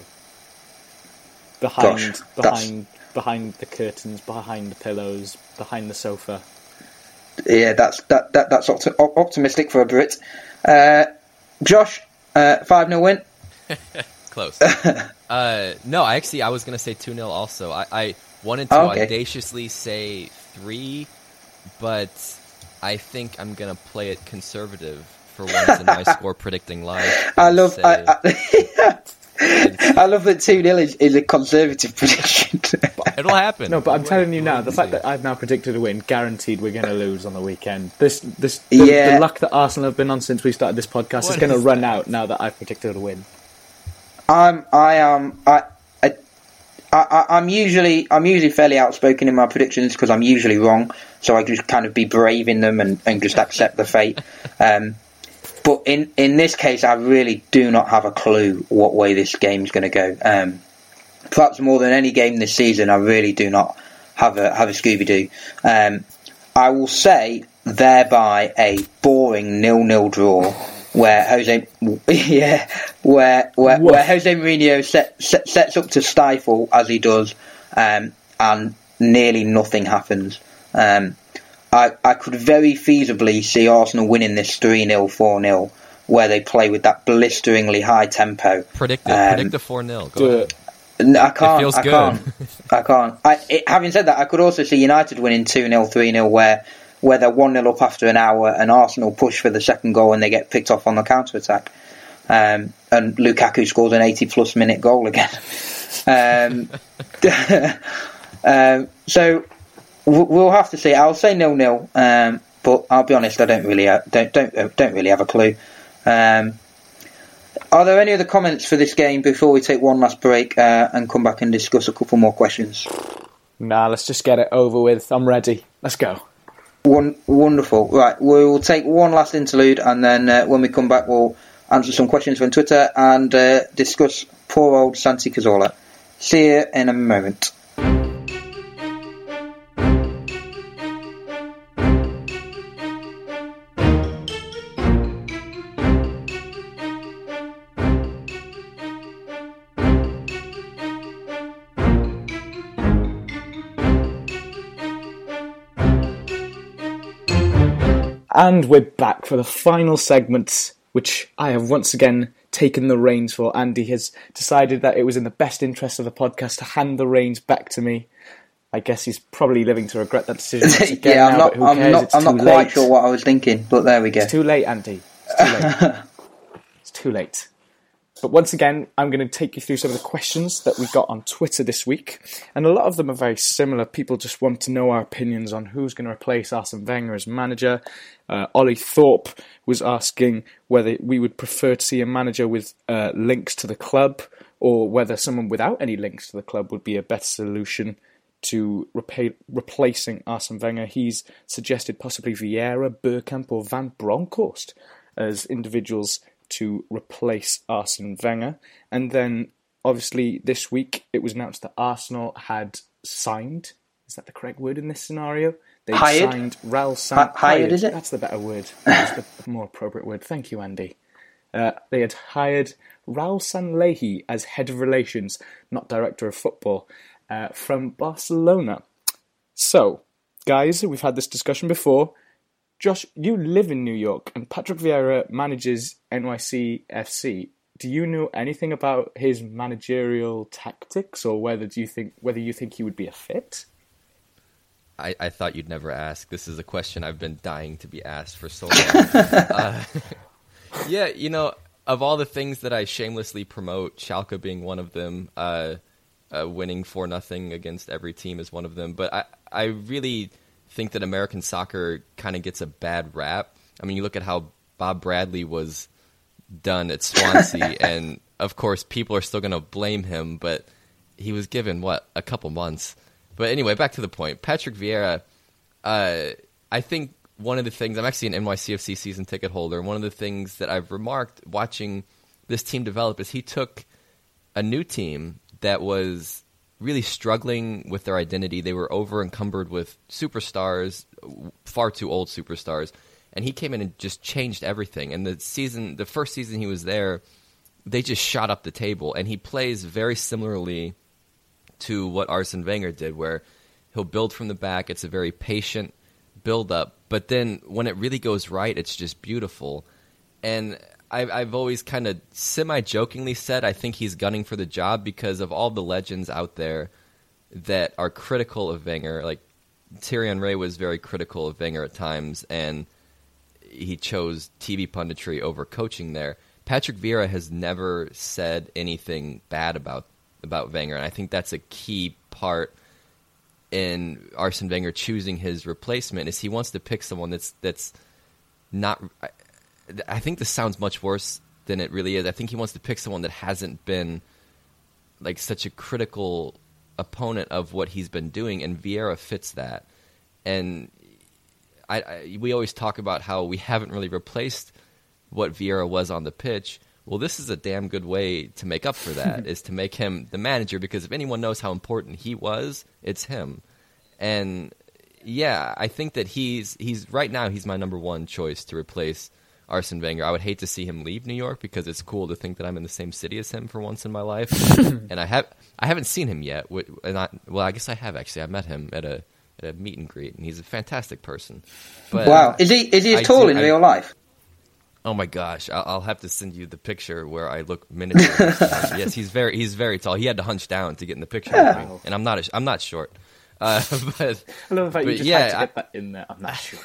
Behind, Gosh, behind, behind the curtains, behind the pillows, behind the sofa. Yeah, that's that, that that's opti- op- optimistic for a Brit. Uh, Josh, uh, five nil win. Close. uh, no, I actually I was gonna say two nil also. I, I wanted to Oh, okay. audaciously say three, but I think I'm gonna play it conservative for once in my score predicting live. I love Say, I, I, I love that two nil is, is a conservative prediction. it'll happen. No, but I'm Wait, telling you wait now, and the fact see. that I've now predicted a win, guaranteed we're going to lose on the weekend. This, this, the, Yeah. the luck that Arsenal have been on since we started this podcast What is going to is run that? out now that I've predicted a win. I'm I am I. I I, I'm usually I'm usually fairly outspoken in my predictions because I'm usually wrong, so I just kind of be brave in them and, and just accept the fate. Um, but in, in this case, I really do not have a clue what way this game's going to go. Um, perhaps more than any game this season, I really do not have a have a Scooby Doo. Um, I will say thereby a boring nil nil draw. Where Jose, yeah, where where, where Jose Mourinho set, set, sets up to stifle as he does, um, and nearly nothing happens. Um, I I could very feasibly see Arsenal winning this three nil, four nil, where they play with that blisteringly high tempo. predict it. Um, predict a four nil. Go Do ahead. it. No, I can't. feels I good. can't. I can't. I, it, having said that, I could also see United winning two nil, three nil, where where they're one nil up after an hour and Arsenal push for the second goal and they get picked off on the counter attack. Um, and Lukaku scores an eighty plus minute goal again. um, um, so we'll have to see. I'll say nil nil, um, but I'll be honest, I don't really uh, don't don't don't really have a clue. Um, Are there any other comments for this game before we take one last break uh, and come back and discuss a couple more questions? Nah, let's just get it over with. I'm ready. Let's go. One, wonderful. Right, we will take one last interlude, and then uh, when we come back, we'll answer some questions from Twitter and uh, discuss poor old Santi Cazorla. See you in a moment. And we're back for the final segment, which I have once again taken the reins for. Andy has decided that it was in the best interest of the podcast to hand the reins back to me. I guess he's probably living to regret that decision once again yeah, I'm now, not. but who I'm cares? not. It's I'm too not quite late. sure what I was thinking, but there we go. It's too late, Andy. It's too late. It's too late. But once again, I'm going to take you through some of the questions that we got on Twitter this week. And a lot of them are very similar. People just want to know our opinions on who's going to replace Arsene Wenger as manager. Uh, Ollie Thorpe was asking whether we would prefer to see a manager with uh, links to the club, or whether someone without any links to the club would be a better solution to repa- replacing Arsene Wenger. He's suggested possibly Vieira, Bergkamp or Van Bronckhorst as individuals to replace Arsene Wenger. And then, obviously, this week it was announced that Arsenal had signed, is that the correct word in this scenario? They Hired? signed Raul San... Hi- hired, is it? That's the better word. That's the more appropriate word. Thank you, Andy. Uh, they had hired Raul Sanllehi as head of relations, not director of football, uh, from Barcelona. So, guys, we've had this discussion before. Josh, you live in New York, and Patrick Vieira manages N Y C F C. Do you know anything about his managerial tactics, or whether do you think whether you think he would be a fit? I, I thought you'd never ask. This is a question I've been dying to be asked for so long. uh, yeah, you know, of all the things that I shamelessly promote, Schalke being one of them, uh, uh, winning four nothing against every team is one of them. But I, I really think that American soccer kind of gets a bad rap. I mean, you look at how Bob Bradley was done at Swansea, and of course people are still going to blame him, but he was given, what, a couple months. But anyway, back to the point. Patrick Vieira, uh, I think one of the things, I'm actually an N Y C F C season ticket holder, and one of the things that I've remarked watching this team develop is he took a new team that was really struggling with their identity. They were over encumbered with superstars, far too old superstars, and he came in and just changed everything. And the season, the first season he was there, they just shot up the table, and he plays very similarly to what Arsene Wenger did, where he'll build from the back. It's a very patient build-up, but then when it really goes right, it's just beautiful. And I've, I've always kind of semi-jokingly said I think he's gunning for the job because of all the legends out there that are critical of Wenger. Like Thierry Henry was very critical of Wenger at times, and he chose T V punditry over coaching there. Patrick Vieira has never said anything bad about about Wenger, and I think that's a key part in Arsene Wenger choosing his replacement. Is he wants to pick someone that's that's not. I, I think this sounds much worse than it really is. I think he wants to pick someone that hasn't been like such a critical opponent of what he's been doing, and Vieira fits that. And I, I we always talk about how we haven't really replaced what Vieira was on the pitch. Well, this is a damn good way to make up for that, is to make him the manager, because if anyone knows how important he was, it's him. And yeah, I think that he's he's right now he's my number one choice to replace Arsene Wenger. I would hate to see him leave New York, because it's cool to think that I'm in the same city as him for once in my life. And I have I haven't seen him yet. And I, well, I guess I have actually. I met him at a at a meet and greet, and he's a fantastic person. But wow, is he is he as tall do, in I, real life? Oh my gosh, I'll, I'll have to send you the picture where I look miniature. Yes, he's very he's very tall. He had to hunch down to get in the picture yeah. with me, and I'm not a, I'm not short. Uh, but I love the fact you just yeah, had to I, get that in there. I'm not sure.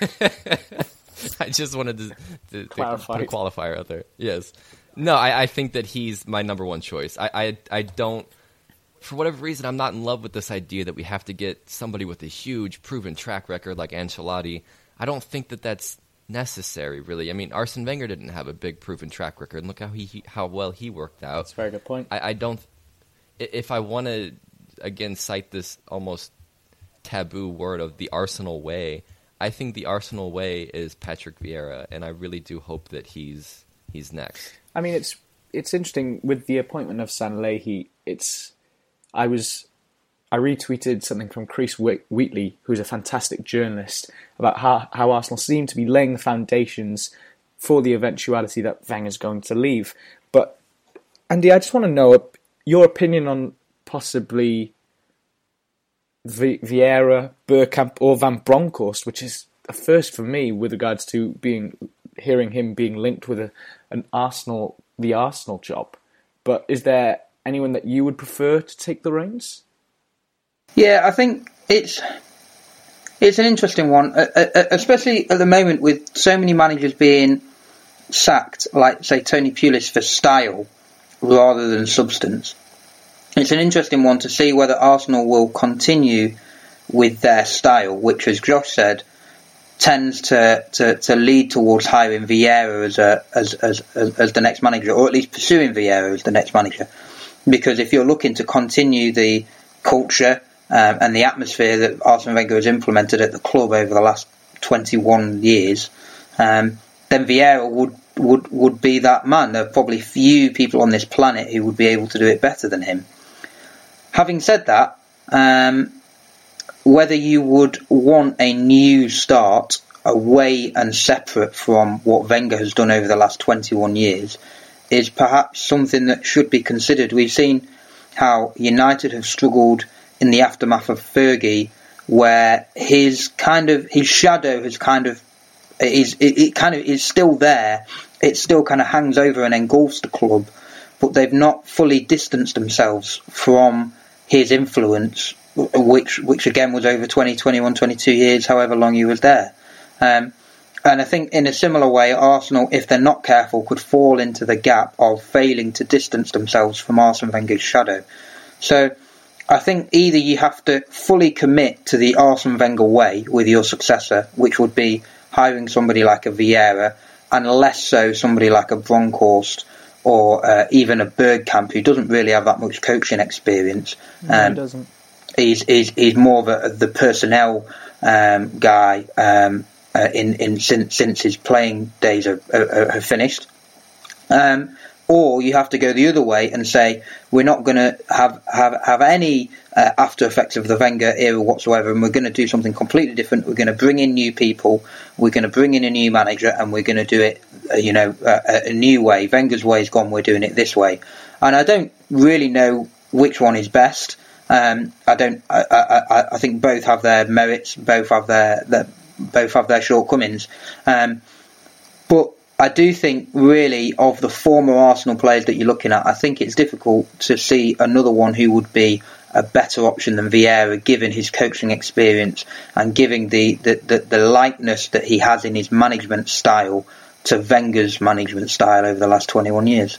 I just wanted to, to, to put a Clarified. qualifier out there. Yes, no, I, I think that he's my number one choice. I, I I don't, for whatever reason, I'm not in love with this idea that we have to get somebody with a huge proven track record like Ancelotti. I don't think that that's necessary, really. I mean, Arsene Wenger didn't have a big proven track record, and look how he how well he worked out. That's a very good point. I, I don't. If I want to again cite this almost taboo word of the Arsenal way, I think the Arsenal way is Patrick Vieira, and I really do hope that he's he's next. I mean, it's it's interesting with the appointment of Sanllehi. It's I was. I retweeted something from Chris Wheatley, who's a fantastic journalist, about how, how Arsenal seem to be laying the foundations for the eventuality that Wenger's going to leave. But, Andy, I just want to know your opinion on possibly v- Vieira, Bergkamp, or Van Bronckhorst, which is a first for me with regards to being hearing him being linked with a, an Arsenal, the Arsenal job. But is there anyone that you would prefer to take the reins? Yeah, I think it's it's an interesting one, especially at the moment with so many managers being sacked, like, say, Tony Pulis for style rather than substance. It's an interesting one to see whether Arsenal will continue with their style, which, as Josh said, tends to, to, to lead towards hiring Vieira as, a, as, as, as, as the next manager, or at least pursuing Vieira as the next manager. Because if you're looking to continue the culture Um, and the atmosphere that Arsene Wenger has implemented at the club over the last twenty-one years, um, then Vieira would, would, would be that man. There are probably few people on this planet who would be able to do it better than him. Having said that, um, whether you would want a new start away and separate from what Wenger has done over the last twenty-one years is perhaps something that should be considered. We've seen how United have struggled in the aftermath of Fergie, where his kind of his shadow has kind of It is it, it kind of is still there. It still kind of hangs over and engulfs the club, but they've not fully distanced themselves from his influence, which which again was over twenty, twenty-one, twenty-two years, however long he was there. Um, and I think in a similar way, Arsenal, if they're not careful, could fall into the gap of failing to distance themselves from Arsene Wenger's shadow. So I think either you have to fully commit to the Arsene Wenger way with your successor, which would be hiring somebody like a Vieira, and less so somebody like a Bronkhorst or uh, even a Bergkamp, who doesn't really have that much coaching experience. No, um, he doesn't. He's, he's, he's more of a, the personnel um, guy um, uh, in, in since, since his playing days are, are, are finished. Um, or you have to go the other way and say, we're not going to have, have, have any uh, after effects of the Wenger era whatsoever, and we're going to do something completely different. We're going to bring in new people, we're going to bring in a new manager, and we're going to do it, uh, you know, uh, a new way. Wenger's way is gone, we're doing it this way. And I don't really know which one is best. Um, I don't. I, I, I think both have their merits, both have their, their both have their shortcomings. Um, but I do think, really, of the former Arsenal players that you're looking at, I think it's difficult to see another one who would be a better option than Vieira, given his coaching experience and giving the, the, the, the likeness that he has in his management style to Wenger's management style over the last twenty-one years.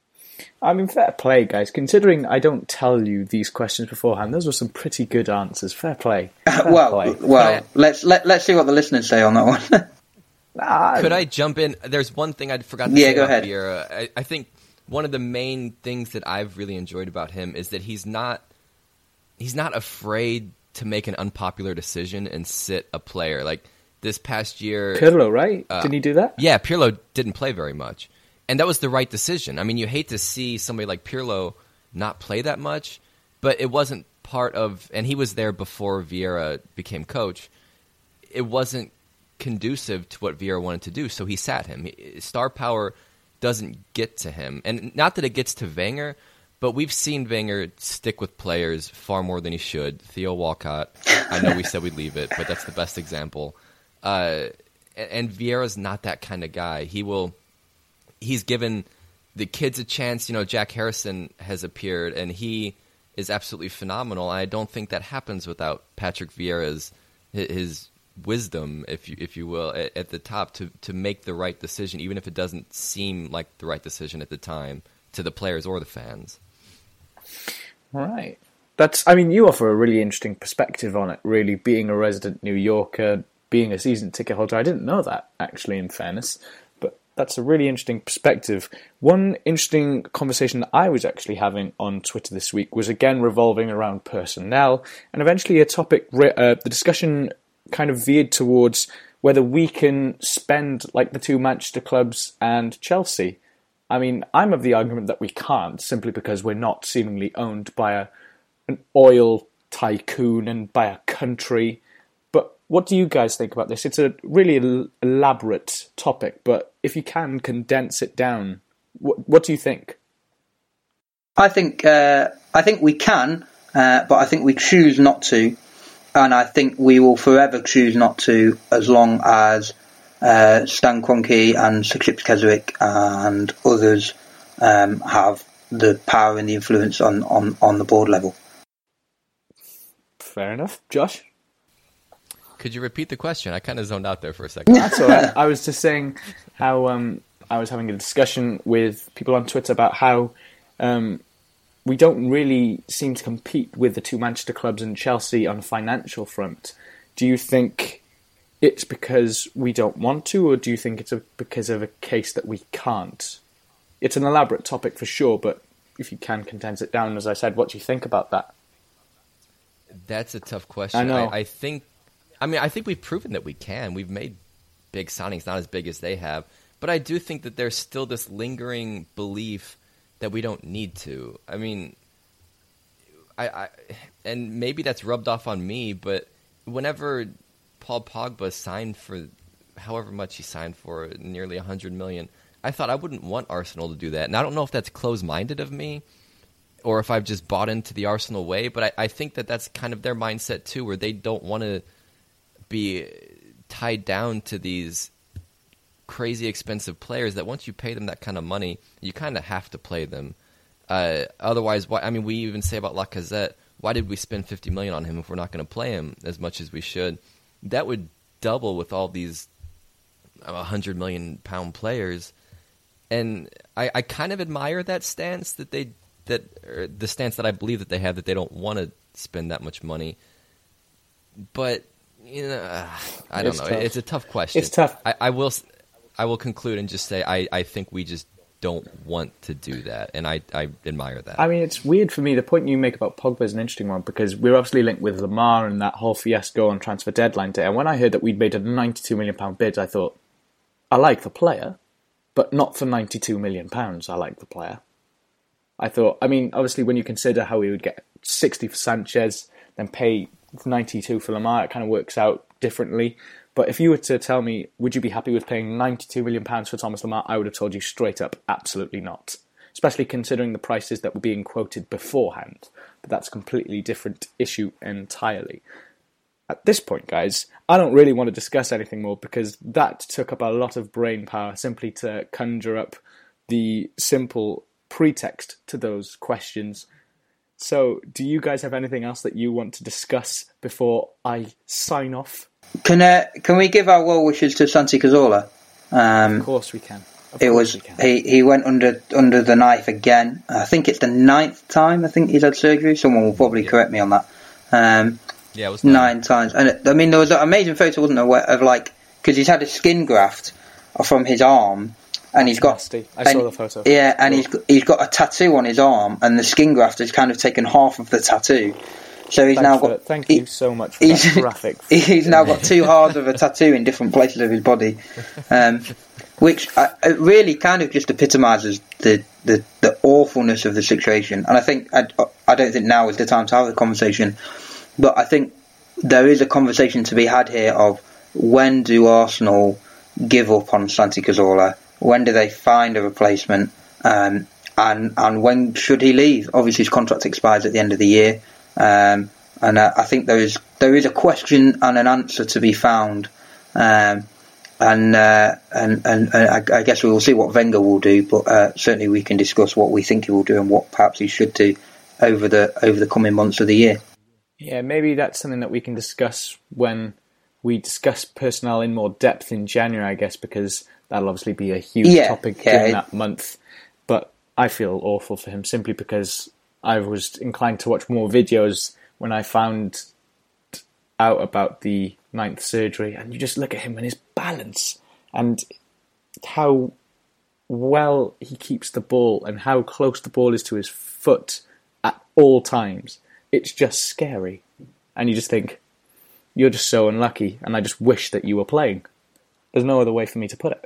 I mean, fair play, guys. Considering I don't tell you these questions beforehand, those were some pretty good answers. Fair play. Fair well, play. well, I, let's let let's see what the listeners say on that one. nah, Could I jump in? There's one thing I forgot to yeah, say go about ahead. Vieira. I, I think one of the main things that I've really enjoyed about him is that he's not he's not afraid to make an unpopular decision and sit a player. Like this past year, Pirlo, right? Uh, Didn't he do that? Yeah, Pirlo didn't play very much. And that was the right decision. I mean, you hate to see somebody like Pirlo not play that much, but it wasn't part of, and he was there before Vieira became coach, it wasn't conducive to what Vieira wanted to do, so he sat him. Star power doesn't get to him. And not that it gets to Wenger, but we've seen Wenger stick with players far more than he should. Theo Walcott, I know we said we'd leave it, but that's the best example. Uh, and Vieira's not that kind of guy. He will... He's given the kids a chance. You know, Jack Harrison has appeared, and he is absolutely phenomenal. I don't think that happens without Patrick Vieira's his wisdom, if you if you will, at, at the top to to make the right decision, even if it doesn't seem like the right decision at the time to the players or the fans. Right. That's. I mean, you offer a really interesting perspective on it. Really, being a resident New Yorker, being a season ticket holder, I didn't know that actually. In fairness. That's a really interesting perspective. One interesting conversation that I was actually having on Twitter this week was again revolving around personnel, and eventually a topic, uh, the discussion kind of veered towards whether we can spend like the two Manchester clubs and Chelsea. I mean, I'm of the argument that we can't, simply because we're not seemingly owned by a, an oil tycoon and by a country. But what do you guys think about this? It's a really el- elaborate topic, but if you can condense it down, what, what do you think? I think uh, I think we can, uh, but I think we choose not to, and I think we will forever choose not to as long as uh, Stan Kroenke and Sir Chips Keswick and others um, have the power and the influence on, on, on the board level. Fair enough. Josh? Could you repeat the question? I kind of zoned out there for a second. That's all right. I was just saying how um, I was having a discussion with people on Twitter about how um, we don't really seem to compete with the two Manchester clubs and Chelsea on a financial front. Do you think it's because we don't want to, or do you think it's a, because of a case that we can't? It's an elaborate topic for sure, but if you can condense it down, as I said, what do you think about that? That's a tough question. I know. I, I think... I mean, I think we've proven that we can. We've made big signings, not as big as they have. But I do think that there's still this lingering belief that we don't need to. I mean, I, I and maybe that's rubbed off on me, but whenever Paul Pogba signed for however much he signed for, nearly one hundred million dollars, I thought I wouldn't want Arsenal to do that. And I don't know if that's close-minded of me or if I've just bought into the Arsenal way, but I, I think that that's kind of their mindset too, where they don't want to be tied down to these crazy expensive players that once you pay them that kind of money, you kind of have to play them. Uh, otherwise, why, I mean, we even say about Lacazette, why did we spend fifty million dollars on him if we're not going to play him as much as we should? That would double with all these one hundred million pound players. And I, I kind of admire that stance that they that or the stance that I believe that they have, that they don't want to spend that much money. But you know, uh, I don't it's know. Tough. It's a tough question. It's tough. I, I will I will conclude and just say I, I think we just don't want to do that, and I, I admire that. I mean, it's weird for me. The point you make about Pogba is an interesting one, because we're obviously linked with Lamar and that whole fiasco on transfer deadline day. And when I heard that we'd made a ninety-two million pounds bid, I thought, I like the player, but not for ninety-two million pounds. I like the player. I thought, I mean, obviously when you consider how we would get sixty for Sanchez, then pay ninety-two for Lamar, it kind of works out differently. But if you were to tell me, would you be happy with paying ninety-two million pounds for Thomas Lamar, I would have told you straight up, absolutely not. Especially considering the prices that were being quoted beforehand. But that's a completely different issue entirely. At this point, guys, I don't really want to discuss anything more, because that took up a lot of brain power simply to conjure up the simple pretext to those questions. So, do you guys have anything else that you want to discuss before I sign off? Can uh, can we give our well wishes to Santi Cazorla? Um, of course we can. Of it course was we can. he he went under under the knife again. I think it's the ninth time I think he's had surgery. Someone will probably yeah. correct me on that. Um, yeah, it was nine. nine. nine times. And it, I mean, there was an amazing photo, wasn't there, where, of like, because he's had a skin graft from his arm, and he's got. Nasty. I and, saw the photo. Yeah, and he's he's got a tattoo on his arm, and the skin graft has kind of taken half of the tattoo. So he's Thanks now for, got. Thank he, you so much for that graphic. He's now got two halves of a tattoo in different places of his body, um, which uh, it really kind of just epitomises the, the, the awfulness of the situation. And I think I, I don't think now is the time to have the conversation, but I think there is a conversation to be had here of when do Arsenal give up on Santi Cazorla? When do they find a replacement? Um, and and when should he leave? Obviously, his contract expires at the end of the year. Um, and uh, I think there is there is a question and an answer to be found, um, and, uh, and and and I, I guess we will see what Wenger will do, but uh, certainly we can discuss what we think he will do and what perhaps he should do over the over the coming months of the year. Yeah, maybe that's something that we can discuss when we discuss personnel in more depth in January, I guess, because that'll obviously be a huge yeah, topic yeah, during it, that month. But I feel awful for him simply because I was inclined to watch more videos when I found out about the ninth surgery, and you just look at him and his balance and how well he keeps the ball and how close the ball is to his foot at all times. It's just scary. And you just think, you're just so unlucky, and I just wish that you were playing. There's no other way for me to put it.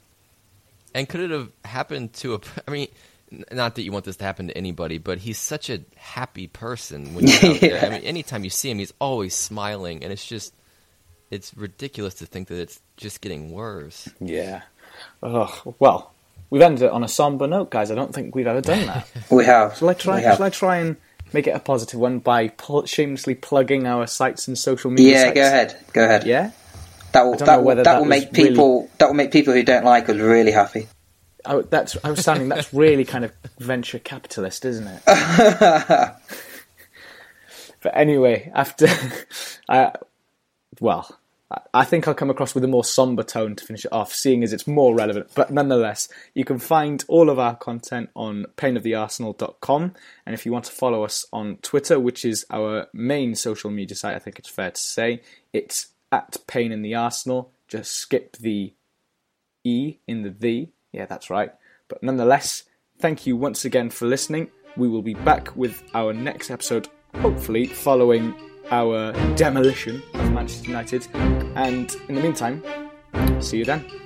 And could it have happened to a... I mean... Not that you want this to happen to anybody, but he's such a happy person when you're out there. Yeah. I mean, anytime you see him, he's always smiling, and it's just, it's ridiculous to think that it's just getting worse. Yeah. Oh, well, we've ended it on a somber note, guys. I don't think we've ever done that. We have. Shall I try? We have. Shall I try and make it a positive one by pl- shamelessly plugging our sites and social media Yeah, sites? go ahead. Go ahead. Yeah. That will I don't that know will, whether that that will was make people really- that will make people who don't like us really happy. Oh, that's outstanding. That's really kind of venture capitalist, isn't it? But anyway, after, uh, well, I think I'll come across with a more somber tone to finish it off, seeing as it's more relevant. But nonetheless, you can find all of our content on pain of the arsenal dot com. And if you want to follow us on Twitter, which is our main social media site, I think it's fair to say, it's at Pain in the Arsenal. Just skip the E in the the. Yeah, that's right. But nonetheless, thank you once again for listening. We will be back with our next episode, hopefully following our demolition of Manchester United. And in the meantime, see you then.